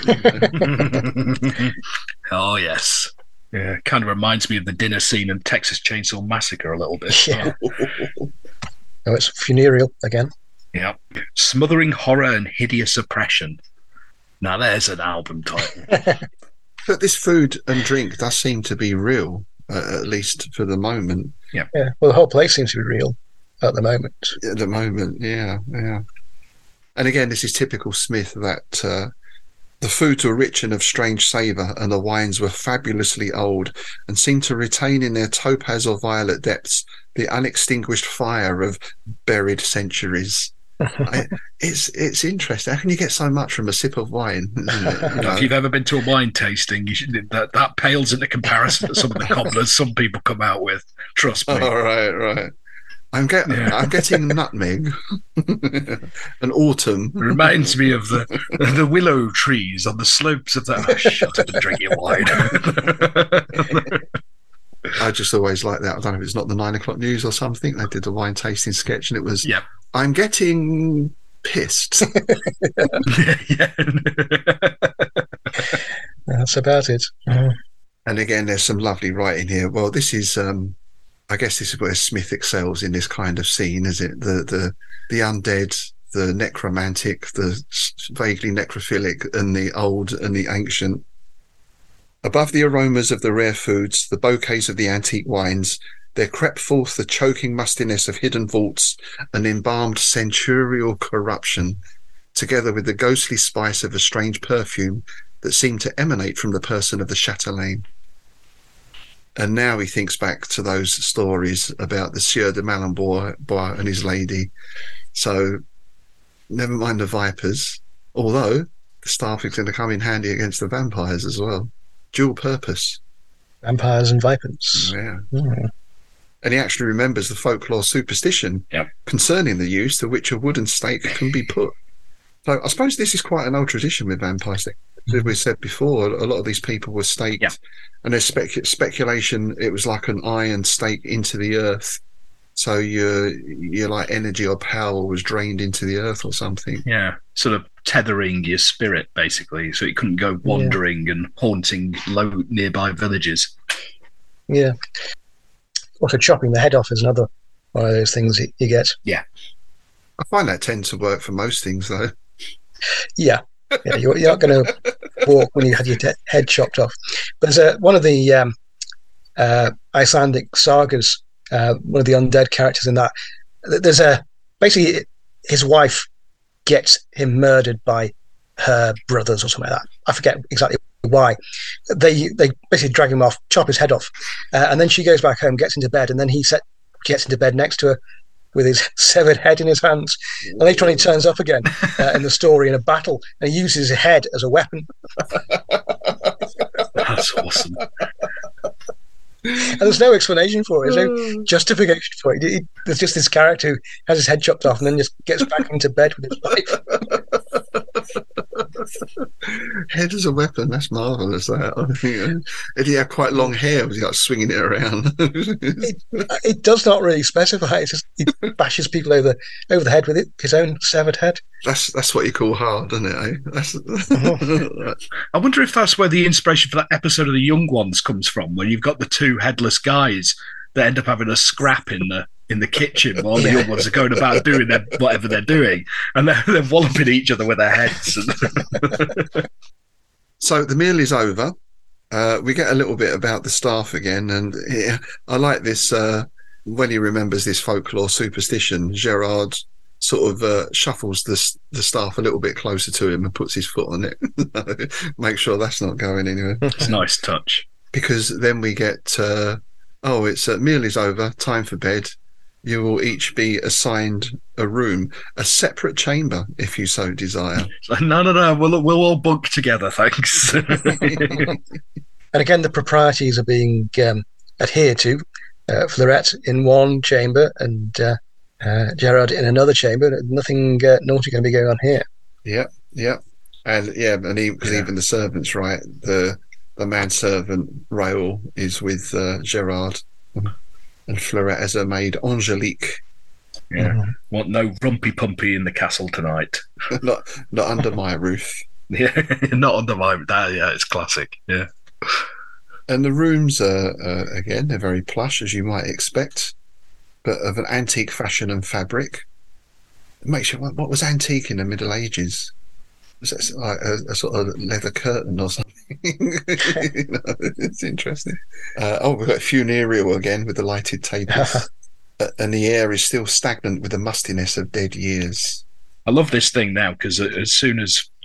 Oh, yes. Yeah, kind of reminds me of the dinner scene in Texas Chainsaw Massacre a little bit. Yeah. Oh, it's funereal again. Yeah. Smothering Horror and Hideous Oppression. Now there's an album title. But this food and drink does seem to be real, uh, at least for the moment. Yeah. Well, the whole place seems to be real at the moment. At the moment, yeah, yeah. And again, this is typical Smith, that uh, The foods were rich and of strange savour, and the wines were fabulously old, and seemed to retain in their topaz or violet depths the unextinguished fire of buried centuries. I, it's it's interesting. How can you get so much from a sip of wine? You know? If you've ever been to a wine tasting, you should, that that pales into comparison to some of the cobblers some people come out with. Trust me. Oh, right, right. I'm getting, Yeah. I'm getting nutmeg, and autumn. It reminds me of the the willow trees on the slopes of that. Oh, shut up and drink your wine. I just always like that. I don't know if it's not the nine o'clock news or something. They did the wine tasting sketch, and it was, Yep. I'm getting pissed. Yeah. That's about it. Mhm. And again, there's some lovely writing here. Well, this is, um, I guess this is where Smith excels in this kind of scene, is it? The the the undead, the necromantic, the vaguely necrophilic, and the old and the ancient. Above the aromas of the rare foods, the bouquets of the antique wines, there crept forth the choking mustiness of hidden vaults and embalmed centurial corruption, together with the ghostly spice of a strange perfume that seemed to emanate from the person of the chatelaine. And now he thinks back to those stories about the Sieur de Malembourg and his lady. So, never mind the vipers, although the staff is going to come in handy against the vampires as well. Dual purpose. Vampires and vipers. Yeah. Mm. And he actually remembers the folklore superstition Yep. concerning the use to which a wooden stake can be put. So I suppose this is quite an old tradition with vampires. As we said before, a lot of these people were staked, Yep. and there's spec- speculation it was like an iron stake into the earth. So your your like energy or power was drained into the earth or something. Yeah, sort of tethering your spirit, basically, so it couldn't go wandering and haunting low nearby villages. Yeah. Also, chopping the head off is another one of those things you- you get. I find that tends to work for most things, though. Yeah. Yeah, you're, you're not going to walk when you have your te- head chopped off. But there's a, one of the um, uh, Icelandic sagas, uh, one of the undead characters in that. th- There's a basically his wife gets him murdered by her brothers or something like that. I forget exactly why. They they basically drag him off, chop his head off, uh, and then she goes back home, gets into bed, and then he set, gets into bed next to her with his severed head in his hands. And later on, he turns up again uh, in the story in a battle, and he uses his head as a weapon. That's awesome. And there's no explanation for it. There's no justification for it. He- he- There's just this character who has his head chopped off and then just gets back into bed with his wife. Head as a weapon, that's marvellous. That. I think, did he have quite long hair? Was he like swinging it around? It does not really specify. It's just he bashes people over over the head with it, his own severed head. that's that's what you call hard, isn't it? Eh? That's, I wonder if that's where the inspiration for that episode of The Young Ones comes from, where you've got the two headless guys that end up having a scrap in the in the kitchen while the young ones are going about doing their, whatever they're doing, and they're, they're walloping each other with their heads. So the meal is over. Uh, we get a little bit about the staff again, and yeah, I like this. Uh, when he remembers this folklore superstition, Gerard sort of uh, shuffles the the staff a little bit closer to him and puts his foot on it. Make sure that's not going anywhere. It's a nice touch. Because then we get, uh, oh, it's uh, meal is over, time for bed. You will each be assigned a room, a separate chamber, if you so desire. It's like, no, no, no, we'll, we'll all bunk together, thanks. And again, the proprieties are being um, adhered to. Uh, Fleurette in one chamber and uh, uh, Gerard in another chamber. Nothing uh, naughty going to be going on here. Yep, yep. And yeah, and he, cause Yeah. even the servants, right? The the manservant Raoul is with uh, Gerard, and Fleurette as her maid Angelique. Yeah. Mhm. Want no rumpy pumpy in the castle tonight. not not under my roof. Yeah, not under my that. Yeah, it's classic. Yeah, And the rooms are uh, again they're very plush as you might expect, but of an antique fashion and fabric. It makes you what, what was antique in the Middle Ages? Was that like a, a sort of leather curtain or something? You know, it's interesting. Uh, oh, we've got funereal again with the lighted tapers, uh, and the air is still stagnant with the mustiness of dead years. I love this thing now because as soon as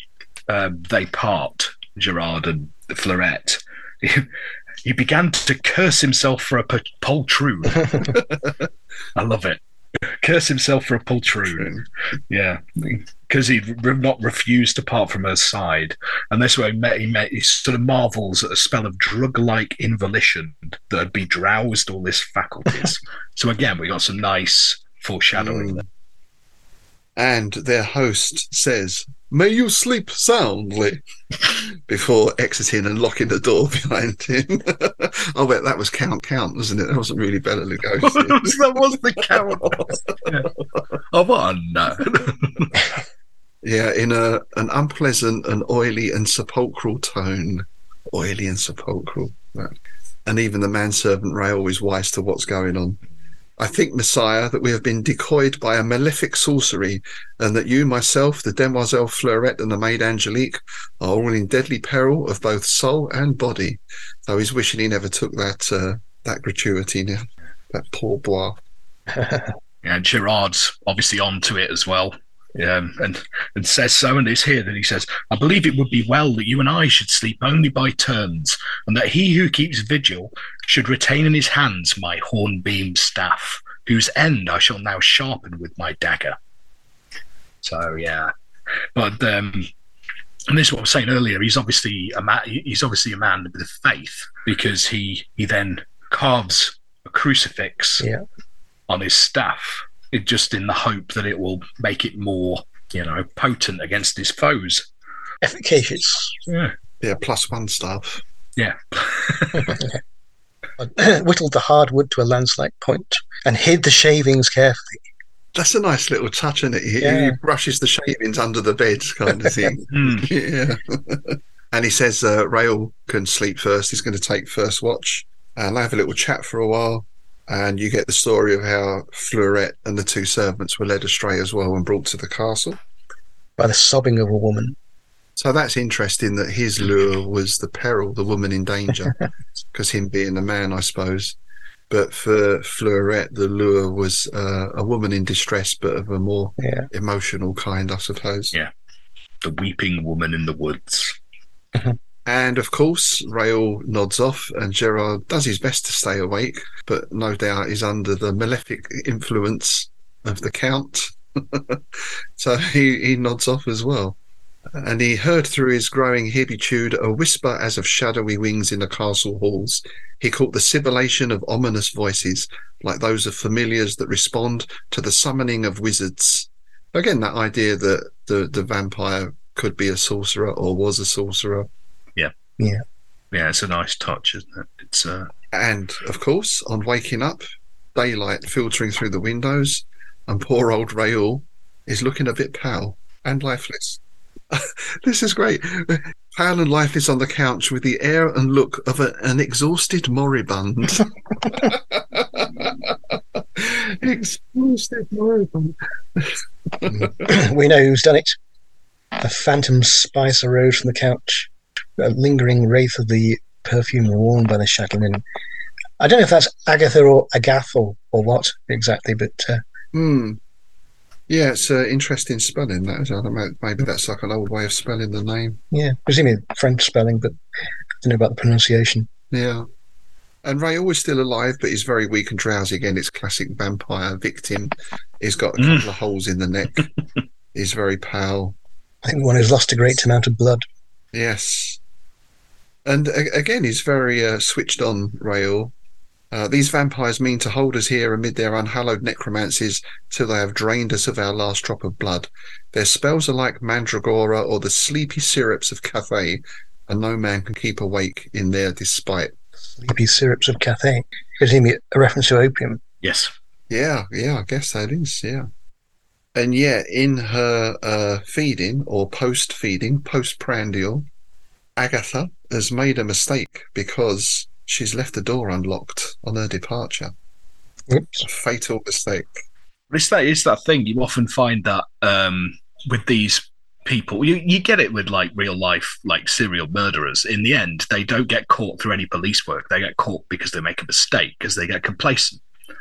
um, they part, Gerard and Fleurette, he, he began to curse himself for a p- poltroon. I love it. Curse himself for a poltroon. Yeah, because he'd re- not refused to part from her side. And this way he, met, he, met, he sort of marvels at a spell of drug-like involution that had bedrowsed all his faculties. So again, we got some nice foreshadowing Mm. there. And their host says, "May you sleep soundly," before exiting and locking the door behind him. I bet that was Count Count, wasn't it? That wasn't really Bela Lugosi. That was the count. Yeah. Oh, what a no. Yeah, in a an unpleasant and oily and sepulchral tone. Oily and sepulchral. Right. And even the manservant Raoul is wise to what's going on. "I think, Messiah, that we have been decoyed by a malefic sorcery, and that you, myself, the demoiselle Fleurette, and the maid Angelique are all in deadly peril of both soul and body." Though he's wishing he never took that uh, that gratuity now. That pourboire. Yeah, Gerard's obviously onto it as well. Um, and and says so, and it's here that he says, "I believe it would be well that you and I should sleep only by turns, and that he who keeps vigil should retain in his hands my hornbeam staff, whose end I shall now sharpen with my dagger." So yeah, but um, and this is what I was saying earlier. He's obviously a man. He's obviously a man with faith, because he he then carves a crucifix Yeah. on his staff, it just in the hope that it will make it more, you know, potent against his foes. Efficacious. Yeah. Yeah, plus one stuff. Yeah. Whittled the hard wood to a lance-like point and hid the shavings carefully. That's a nice little touch, isn't it? He, Yeah. he brushes the shavings under the bed, kind of thing. Mm. Yeah. And he says uh, Raoul can sleep first. He's going to take first watch. And they have a little chat for a while. And you get the story of how Fleurette and the two servants were led astray as well and brought to the castle. By the sobbing of a woman. So that's interesting that his lure was the peril, the woman in danger, because him being a man, I suppose. But for Fleurette, the lure was uh, a woman in distress, but of a more Yeah. emotional kind, I suppose. Yeah. The weeping woman in the woods. And of course, Raoul nods off, and Gerard does his best to stay awake, but no doubt is under the malefic influence of the Count. So he, he nods off as well. And he heard through his growing hebitude a whisper as of shadowy wings in the castle halls. He caught the sibilation of ominous voices, like those of familiars that respond to the summoning of wizards. Again, that idea that the, the vampire could be a sorcerer or was a sorcerer. Yeah. Yeah, it's a nice touch, isn't it? It's uh And, of course, on waking up, daylight filtering through the windows, and poor old Raoul is looking a bit pale and lifeless. This is great. Pale and lifeless on the couch with the air and look of a, an exhausted moribund. Exhausted moribund. We know who's done it. A phantom spice arose from the couch, a lingering wraith of the perfume worn by the chatelaine. I don't know if that's Agatha or Agath or, or what exactly, but uh, Hmm. Yeah, it's uh, interesting spelling, that is. I don't know, maybe that's like an old way of spelling the name. yeah, presumably French spelling, but I don't know about the pronunciation. Yeah. And Raoul is still alive, but he's very weak and drowsy again. It's classic vampire victim. He's got a Mm. couple of holes in the neck. He's very pale. I think one who's lost a great amount of blood. Yes. And a- again, he's very uh, switched on, Raoul. Uh, these vampires mean to hold us here amid their unhallowed necromancies till they have drained us of our last drop of blood. Their spells are like mandragora or the sleepy syrups of Cathay, and no man can keep awake in their despite. Sleepy syrups of Cathay. Presumably a reference to opium. yes. Yeah, yeah, I guess that is, yeah. And yet, in her uh, feeding, or post-feeding, post-prandial, Agatha has made a mistake because she's left the door unlocked on her departure. Oops. A fatal mistake. It's that it's that thing you often find that um with these people, you, you get it with like real life, like serial murderers. In the end, they don't get caught through any police work. They get caught because they make a mistake, because they get complacent.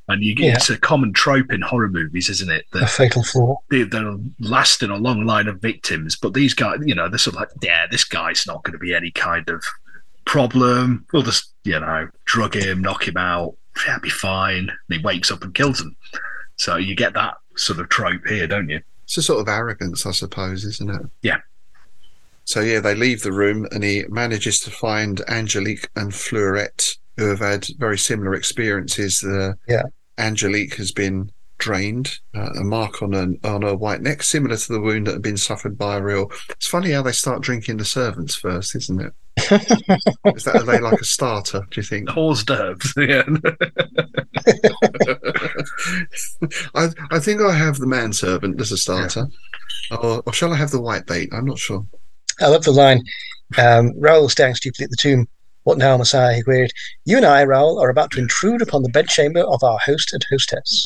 And you get Yeah. it's a common trope in horror movies, isn't it? A That fatal flaw. they, they're last in a long line of victims, but these guys, you know, they're sort of like, yeah, this guy's not going to be any kind of problem. We'll just, you know, drug him, knock him out. Yeah, be fine. And he wakes up and kills them. So you get that sort of trope here, don't you? It's a sort of arrogance, I suppose, isn't it? Yeah. So yeah, they leave the room and he manages to find Angelique and Fleurette, who have had very similar experiences. Uh, Yeah. Angelique has been drained, uh, a mark on her, on her white neck, similar to the wound that had been suffered by a real. It's funny how they start drinking the servants first, isn't it? Is that, are they like a starter, do you think? Hors d'oeuvres. Yeah. I, I think I have the manservant as a starter. Or, or shall I have the white bait? I'm not sure. I love the line. Um, Raoul staring stupidly at the tomb. What now, Messiah? He queried. You and I, Raoul, are about to intrude upon the bedchamber of our host and hostess.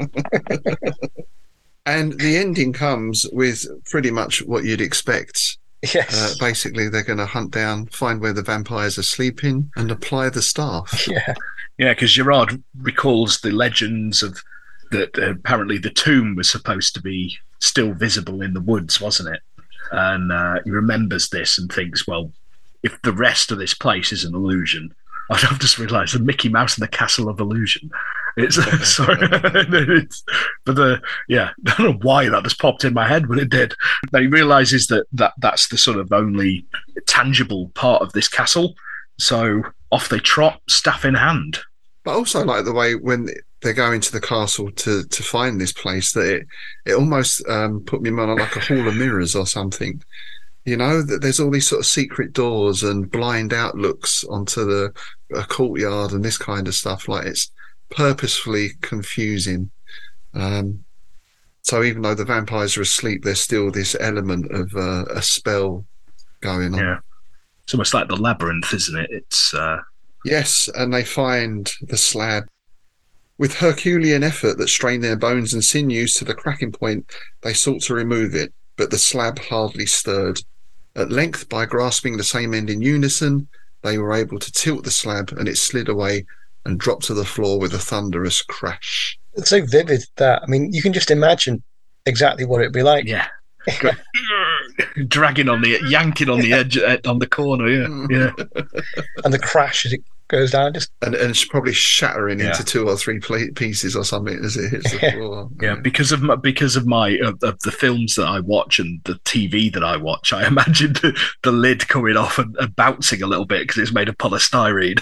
And the ending comes with pretty much what you'd expect. Yes. Uh, basically, they're going to hunt down, find where the vampires are sleeping, and apply the staff. Yeah. Yeah, because Gerard recalls the legends of that uh, apparently the tomb was supposed to be still visible in the woods, wasn't it? And uh, he remembers this and thinks, well, if the rest of this place is an illusion, I've just realised the Mickey Mouse and the Castle of Illusion. It's sorry, it's, but the yeah, I don't know why that just popped in my head when it did. But he realises that, that that's the sort of only tangible part of this castle. So off they trot, staff in hand. But also like the way when they're going to the castle to, to find this place, that it, it almost um, put me on like a hall of mirrors or something. You know, that there's all these sort of secret doors and blind outlooks onto the a courtyard and this kind of stuff. Like it's purposefully confusing. Um, so even though the vampires are asleep, there's still this element of uh, a spell going on. Yeah, it's almost like the labyrinth, isn't it? It's uh... Yes, and they find the slab. With Herculean effort that strained their bones and sinews to the cracking point, they sought to remove it, but the slab hardly stirred. At length, by grasping the same end in unison, they were able to tilt the slab, and it slid away and dropped to the floor with a thunderous crash. It's so vivid that, I mean, you can just imagine exactly what it'd be like. yeah, dragging on the yanking on the edge uh, on the corner. Yeah, yeah. And the crash as it goes down. Just And, and it's probably shattering Yeah. into two or three pla- pieces or something as it hits the Yeah. floor. Yeah, because of my, because of my of, of the films that I watch and the T V that I watch, I imagine the, the lid coming off and, and bouncing a little bit because it's made of polystyrene.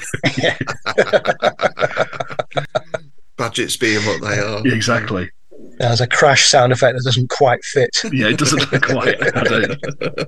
Budgets being what they are. Exactly. there's a crash sound effect that doesn't quite fit. Yeah, it doesn't quite. I don't.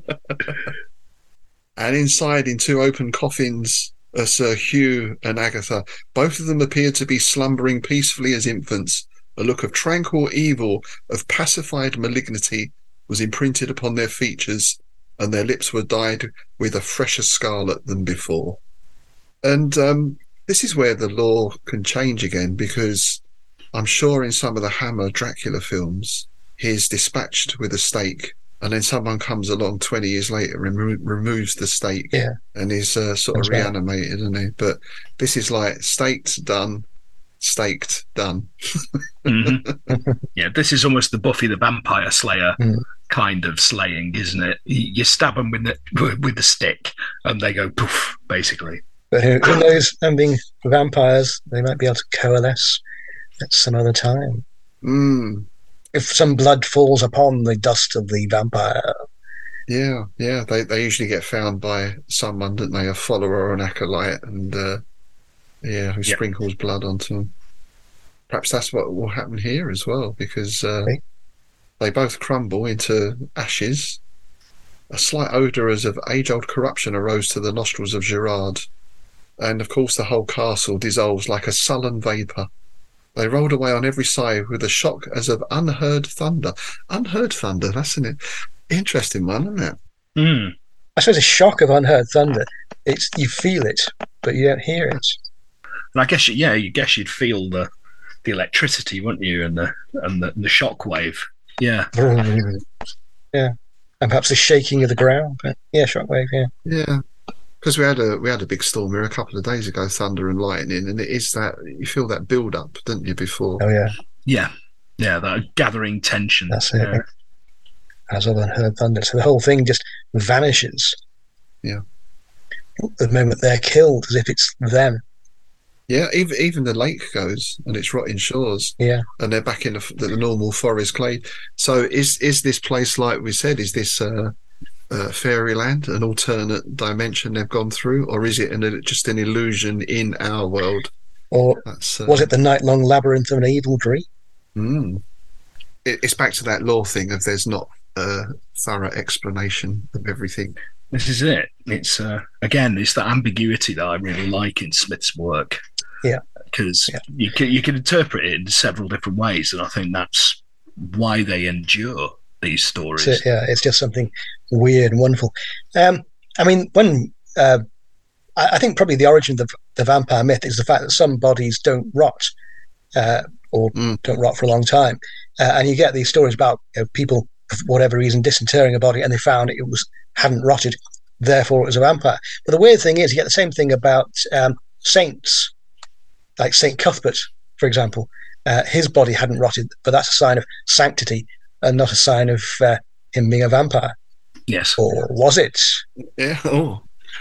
And inside, in two open coffins, are Sir Hugh and Agatha. Both of them appeared to be slumbering peacefully as infants. A look of tranquil evil, of pacified malignity, was imprinted upon their features, and their lips were dyed with a fresher scarlet than before. And um, this is where the law can change again, because I'm sure in some of the Hammer Dracula films, he's dispatched with a stake, and then someone comes along twenty years later and remo- removes the stake, Yeah. and is uh, sort of That's right. reanimated, isn't he? But this is like staked, done, staked, done. Mm-hmm. Yeah, this is almost the Buffy the Vampire Slayer Mm. kind of slaying, isn't it? You you stab them with the with the stick, and they go poof, basically. But who, who knows, them being vampires, they might be able to coalesce at some other time. Mm. If some blood falls upon the dust of the vampire. Yeah, yeah. They they usually get found by someone, don't they? A follower or an acolyte, and uh, yeah, who Yep. sprinkles blood onto them. Perhaps that's what will happen here as well, because uh, Okay. they both crumble into ashes. A slight odour as of age-old corruption arose to the nostrils of Gerard, and of course the whole castle dissolves like a sullen vapour. They rolled away on every side with a shock as of unheard thunder. Unheard thunder, that's an interesting one, isn't it? Mm. I suppose a shock of unheard thunder. It's you feel it, but you don't hear it. And I guess, yeah, you guess you'd feel the the electricity, wouldn't you, and the and the, the shock wave. Yeah, Yeah. And perhaps the shaking of the ground. But yeah, shockwave, yeah. Yeah, Because we had a we had a big storm here a couple of days ago, thunder and lightning, and it is that you feel that build up, don't you? Before, Oh yeah, Yeah, yeah, that gathering tension. that's it. Yeah. As of unheard thunder, so the whole thing just vanishes. Yeah. The moment they're killed, as if it's them. yeah, even even the lake goes and it's rotting shores, Yeah. and they're back in the, the normal forest clay. So is is this place, like we said, is this uh, uh, fairyland, an alternate dimension they've gone through, or is it an, just an illusion in our world? Or That's, uh, was it the night-long labyrinth of an evil dream? Mm. It, it's back to that law thing of there's not a thorough explanation of everything. This is it. It's uh, again, it's the ambiguity that I really like in Smith's work. Yeah. Because Yeah. you can you can interpret it in several different ways, and I think that's why they endure these stories. So, yeah, it's just something weird and wonderful. Um, I mean, when uh, I, I think probably the origin of the, the vampire myth is the fact that some bodies don't rot uh, or Mm. don't rot for a long time, uh, and you get these stories about you know, people for whatever reason disinterring a body and they found it was hadn't rotted, therefore it was a vampire. But the weird thing is, you get the same thing about um, saints, like Saint Cuthbert, for example. Uh, his body hadn't rotted, but that's a sign of sanctity and not a sign of uh, him being a vampire. Yes. Or was it? Yeah. Oh,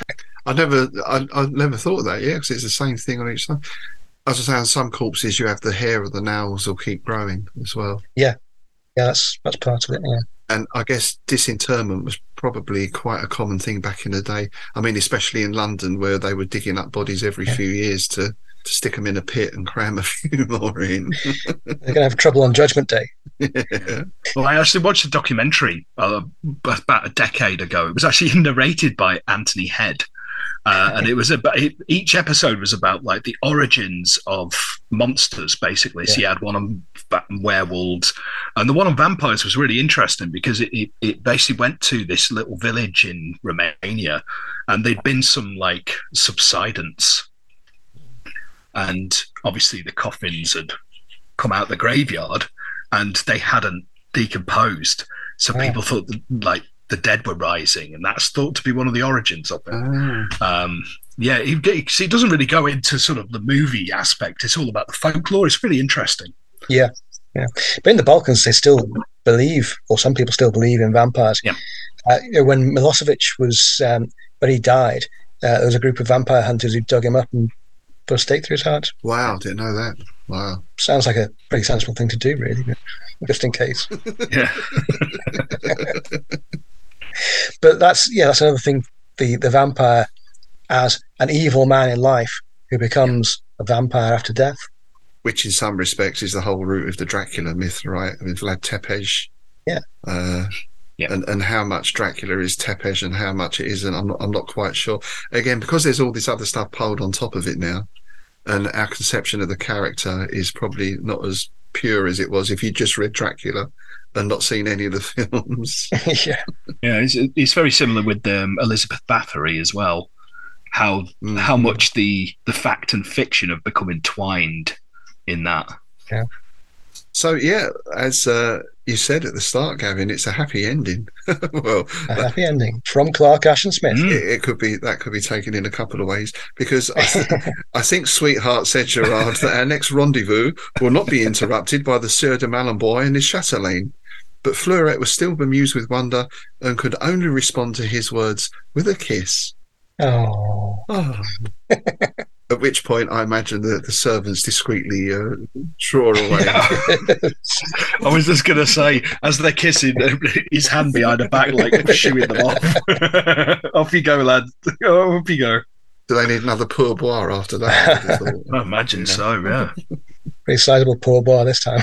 I never, I, I never thought of that. Yeah, because it's the same thing on each side. As I say, on some corpses, you have the hair of the nails will keep growing as well. Yeah, that's that's part of it. Yeah, And I guess disinterment was probably quite a common thing back in the day. I mean, especially in London, where they were digging up bodies every Yeah. few years to, to stick them in a pit and cram a few more in. they're going to have trouble on Judgment Day. Yeah. Well, I actually watched a documentary uh, about a decade ago. It was actually narrated by Anthony Head. Uh, and it was about each episode was about like the origins of monsters, basically. So you had one on va- werewolves, and the one on vampires was really interesting because it, it, it basically went to this little village in Romania, and there'd been some like subsidence, and obviously the coffins had come out the graveyard, and they hadn't decomposed. So Oh. people thought that, like the dead were rising, and that's thought to be one of the origins of it. Ah. Um, yeah, it, it, it doesn't really go into sort of the movie aspect. It's all about the folklore. It's really interesting. Yeah, yeah. But in the Balkans, they still believe, or some people still believe in vampires. Yeah. Uh, you know, when Milosevic was, um, when he died, uh, there was a group of vampire hunters who dug him up and put a stake through his heart. Wow, didn't know that. Wow. Sounds like a pretty sensible thing to do, really, just in case. Yeah. But that's yeah, that's another thing. The the vampire as an evil man in life who becomes a vampire after death. Which in some respects is the whole root of the Dracula myth, right? I mean, Vlad Tepes. Yeah. Uh, Yeah. And, and how much Dracula is Tepes and how much it isn't, I'm not, I'm not quite sure. Again, because there's all this other stuff piled on top of it now, and our conception of the character is probably not as pure as it was if you just read Dracula and not seen any of the films. Yeah, Yeah, it's, it's very similar with um, Elizabeth Bathory as well. How Mm. how much the the fact and fiction have become entwined in that. So, yeah, as uh, you said at the start, Gavin, it's a happy ending. Well, a happy ending from Clark Ashton Smith. Mm. it, it could be that could be taken in a couple of ways, because I, th- I think Sweetheart said, Gerard, that our next rendezvous will not be interrupted by the Sieur de Malemboy and his chatelaine. But Fleurette was still bemused with wonder and could only respond to his words with a kiss. Oh, Oh. At which point, I imagine that the servants discreetly uh, draw away. I was just going to say, as they're kissing, his hand behind her back, like shooing them off. Off you go, lad. Oh, off you go. Do they need another pourboire after that? I would have thought. I imagine so, yeah. pretty sizable pourboire this time.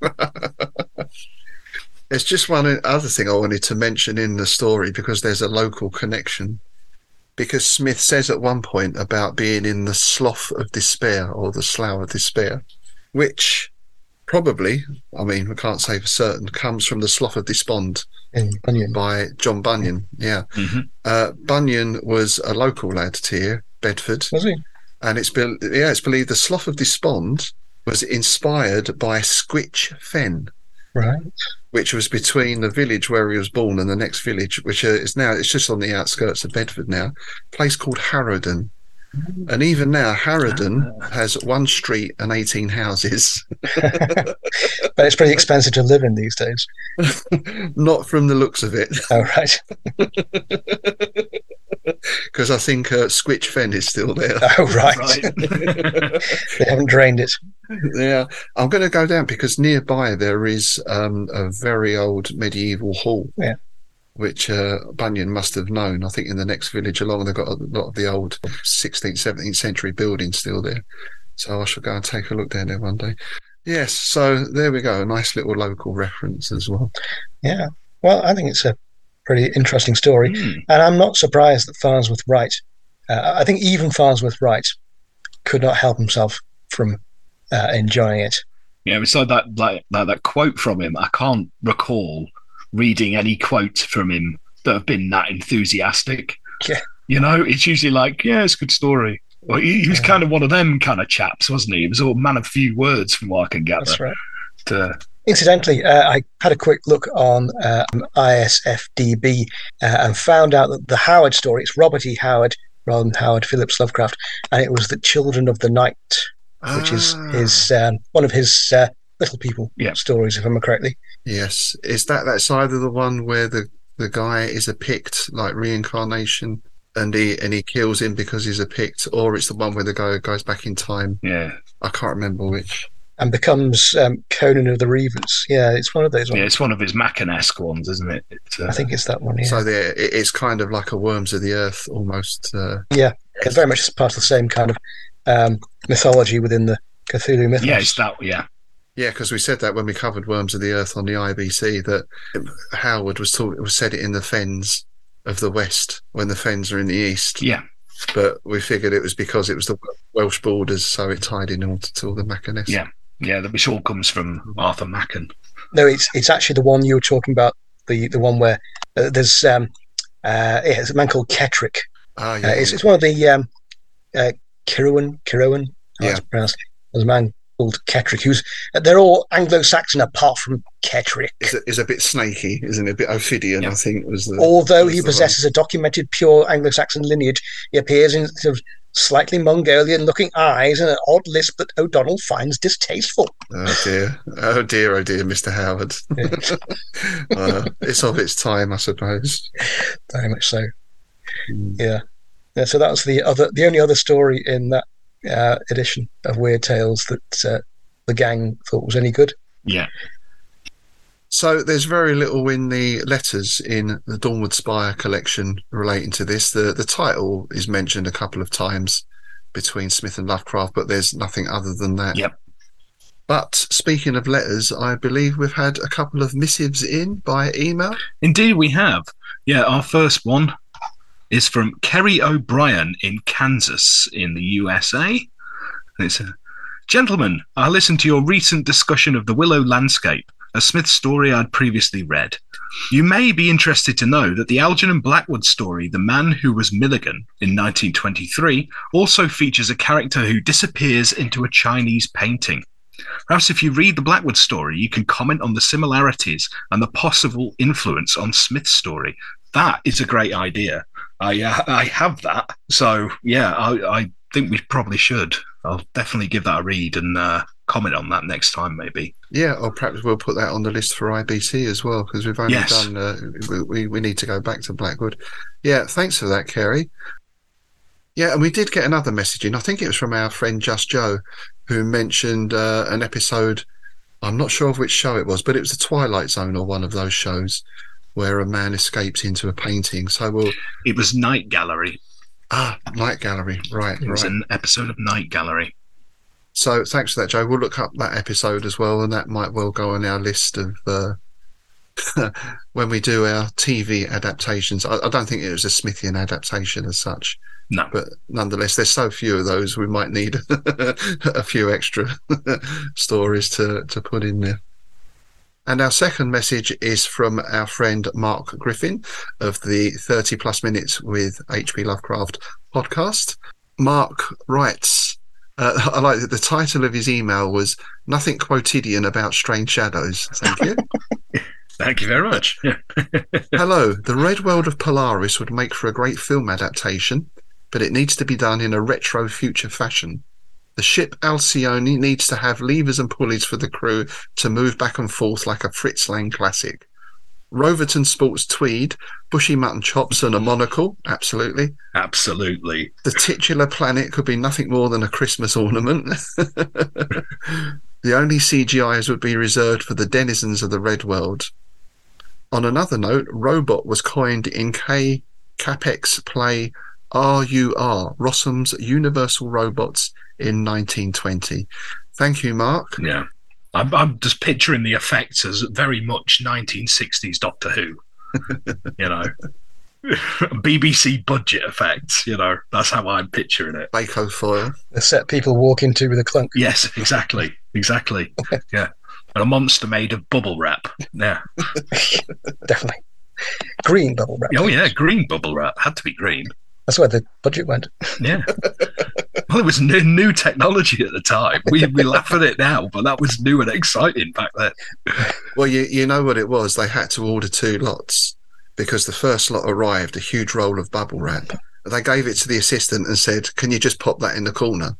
There's just one other thing I wanted to mention in the story, because there's a local connection. Because Smith says at one point about being in the Slough of Despair, or the Slough of Despair, which probably, I mean, we can't say for certain, comes from the Slough of Despond In Bunyan. by John Bunyan. Yeah. hmm Uh, Bunyan was a local lad to here, Bedford. Was he? And it's, be- yeah, it's believed the Slough of Despond was inspired by Squitch Fen, Right. which was between the village where he was born and the next village, which uh, is now, it's just on the outskirts of Bedford now, a place called Harrowden. And even now, Harrowden ah. has one street and eighteen houses. But it's pretty expensive to live in these days. Not from the looks of it. Oh, right. Because I think uh, Squitch Fen is still there. Oh, right. Right. They haven't drained it. Yeah. I'm going to go down because nearby there is um, a very old medieval hall. Yeah. Which uh, Bunyan must have known. I think in the next village along, they've got a lot of the old sixteenth, seventeenth century buildings still there. So I shall go and take a look down there one day. Yes, so there we go. A nice little local reference as well. Yeah. Well, I think it's a pretty interesting story. Mm. And I'm not surprised that Farnsworth Wright, uh, I think even Farnsworth Wright could not help himself from uh, enjoying it. Yeah, it's like that, like, like that quote from him. I can't recall reading any quote from him that have been that enthusiastic. Yeah. You know, it's usually like, yeah, it's a good story. Well, he, he was Yeah. kind of one of them kind of chaps, wasn't he? He was all man of few words, from what I can gather. That's right. To, Incidentally, uh, I had a quick look on um, I S F D B uh, and found out that the Howard story, it's Robert E. Howard rather than Howard Phillips Lovecraft, and it was The Children of the Night, which is Ah. his um, one of his uh, Little People Yeah. stories, if I remember correctly. Yes. Is that that's either the one where the, the guy is a Pict, like reincarnation, and he and he kills him because he's a Pict, or it's the one where the guy goes back in time? yeah. I can't remember which. And becomes um, Conan of the Reavers. Yeah, it's one of those ones. Yeah, it's one of his Mackin-esque ones, isn't it? It's, uh, I think it's that one, yeah. So there, it, it's kind of like a Worms of the Earth almost. Uh, Yeah, it's very much part of the same kind of um, mythology within the Cthulhu mythos. yeah, it's that, yeah. yeah, because we said that when we covered Worms of the Earth on the I B C, that Howard was talk, was said it in the Fens of the West when the Fens are in the East. Yeah. But we figured it was because it was the Welsh borders, so it tied in all to, to all the Mackiness. Yeah. Yeah, which all comes from Arthur Machen. No, it's it's actually the one you were talking about, the, the one where uh, there's um, uh, yeah, it's a man called Ketrick. Ah, yeah. Uh, it's, it's one of the um, uh, Kirowan, Kirowan, how Yeah. it's pronounced. There's a man called Ketrick who's, uh, they're all Anglo-Saxon apart from Ketrick. It's a, it's a bit snaky, isn't it? A bit Ophidian, Yeah. I think, was the. Although was he the possesses a documented pure Anglo-Saxon lineage, he appears in sort of slightly Mongolian-looking eyes and an odd lisp that O'Donnell finds distasteful. one. Oh dear! Oh dear! Oh dear! Mister Howard. uh, it's of its time, I suppose. Very much so. Mm. Yeah. Yeah. So that was the other, the only other story in that uh, edition of Weird Tales that uh, the gang thought was any good. Yeah. So there's very little in the letters in the Dawnwood Spire collection relating to this. The the title is mentioned a couple of times between Smith and Lovecraft, but there's nothing other than that. Yep. But speaking of letters, I believe we've had a couple of missives in by email. Indeed, we have. Yeah, our first one is from Kerry O'Brien in Kansas in the U S A. And it's a, Gentlemen, I listened to your recent discussion of the Willow landscape, a Smith story I'd previously read. You may be interested to know that the Algernon Blackwood story, The Man Who Was Milligan, in nineteen twenty-three, also features a character who disappears into a Chinese painting. Perhaps if you read the Blackwood story, you can comment on the similarities and the possible influence on Smith's story. That is a great idea. I uh, I have that. So, yeah, I, I think we probably should. I'll definitely give that a read and uh, comment on that next time, maybe. Yeah, or perhaps we'll put that on the list for I B C as well, because we've only Yes. done, uh, we, we need to go back to Blackwood. Yeah, thanks for that, Kerry. Yeah, and we did get another message in. I think it was from our friend Just Joe, who mentioned uh, an episode, I'm not sure of which show it was, but it was the Twilight Zone or one of those shows where a man escapes into a painting. So we'll... It was Night Gallery. Ah, Night Gallery, right, It was right. an episode of Night Gallery. So thanks for that, Joe. We'll look up that episode as well, and that might well go on our list of uh, when we do our T V adaptations. I, I don't think it was a Smithian adaptation as such, No. but nonetheless, there's so few of those, we might need a few extra stories to, to put in there. And our second message is from our friend Mark Griffin of the thirty plus minutes with H P Lovecraft podcast. Mark writes, Uh, I like that the title of his email was "Nothing Quotidian About Strange Shadows." Thank you. Thank you very much. Hello. The Red World of Polaris would make for a great film adaptation, but it needs to be done in a retro future fashion. The ship Alcyone needs to have levers and pulleys for the crew to move back and forth like a Fritz Lang classic. Roverton sports tweed, bushy mutton chops and a monocle. Absolutely. Absolutely. The titular planet could be nothing more than a Christmas ornament. The only C G Is would be reserved for the denizens of the Red World. On another note, robot was coined in K. Capex play R U R, Rossum's Universal Robots, in nineteen twenty. Thank you, Mark. Yeah. I'm, I'm just picturing the effects as very much nineteen sixties Doctor Who. You know, B B C budget effects, you know, that's how I'm picturing it. Baco foil. The set people walk into with a clunk. Yes, exactly. Exactly. Yeah. And a monster made of bubble wrap. Yeah. Definitely. Green bubble wrap. Oh, yeah. Green bubble wrap. Had to be green. That's where the budget went. Yeah. Well, it was new, new technology at the time. We we laugh at it now, but that was new and exciting back then. Well, you you know what it was? They had to order two lots because the first lot arrived, a huge roll of bubble wrap. They gave it to the assistant and said, "Can you just pop that in the corner?"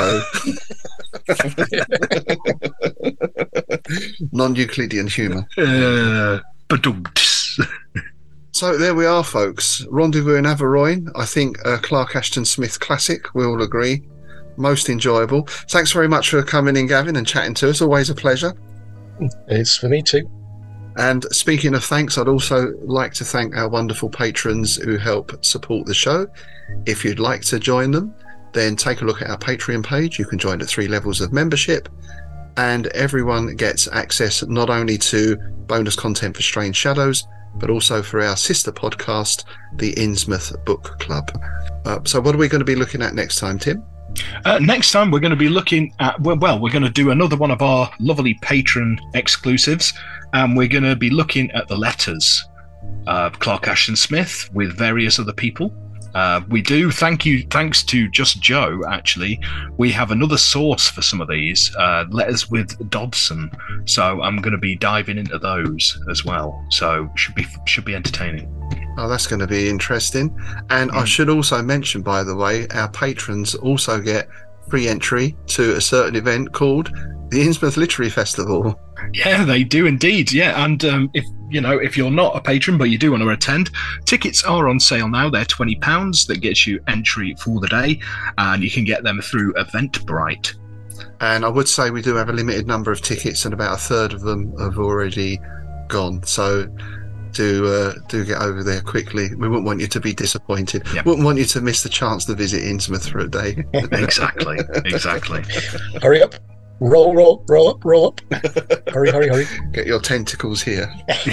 So, non-Euclidean humour. Uh, badumts. So there we are, folks. Rendezvous in Averoigne. I think a Clark Ashton Smith classic, we all agree. Most enjoyable. Thanks very much for coming in, Gavin, and chatting to us. Always a pleasure. It's for me too. And speaking of thanks, I'd also like to thank our wonderful patrons who help support the show. If you'd like to join them, then take a look at our Patreon page. You can join at three levels of membership. And everyone gets access not only to bonus content for Strange Shadows, but also for our sister podcast, the Innsmouth Book Club. Uh, so what are we going to be looking at next time, Tim? Uh, next time we're going to be looking at, well, well, we're going to do another one of our lovely patron exclusives, and we're going to be looking at the letters of Clark Ashton Smith with various other people. Uh, we do, thank you, thanks to Just Joe, actually, we have another source for some of these, uh, letters with Dodson. So I'm going to be diving into those as well. So should be should be entertaining. Oh, that's going to be interesting. And mm. I should also mention, by the way, our patrons also get free entry to a certain event called the Innsmouth Literary Festival. Yeah, they do indeed. Yeah, and um, if you know if you're not a patron but you do want to attend, tickets are on sale now. They're twenty pounds. That gets you entry for the day, and you can get them through Eventbrite. And I would say we do have a limited number of tickets, and about a third of them have already gone. So do uh, do get over there quickly. We wouldn't want you to be disappointed. Yep. Wouldn't want you to miss the chance to visit Innsmouth for a day. Exactly, exactly. Hurry up. Roll, roll, roll up, roll up. Hurry, hurry, hurry. Get your tentacles here.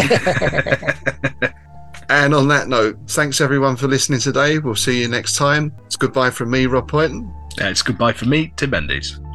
And on that note, thanks everyone for listening today. We'll see you next time. It's goodbye from me, Rob Poynton. Uh, it's goodbye from me, Tim Mendes.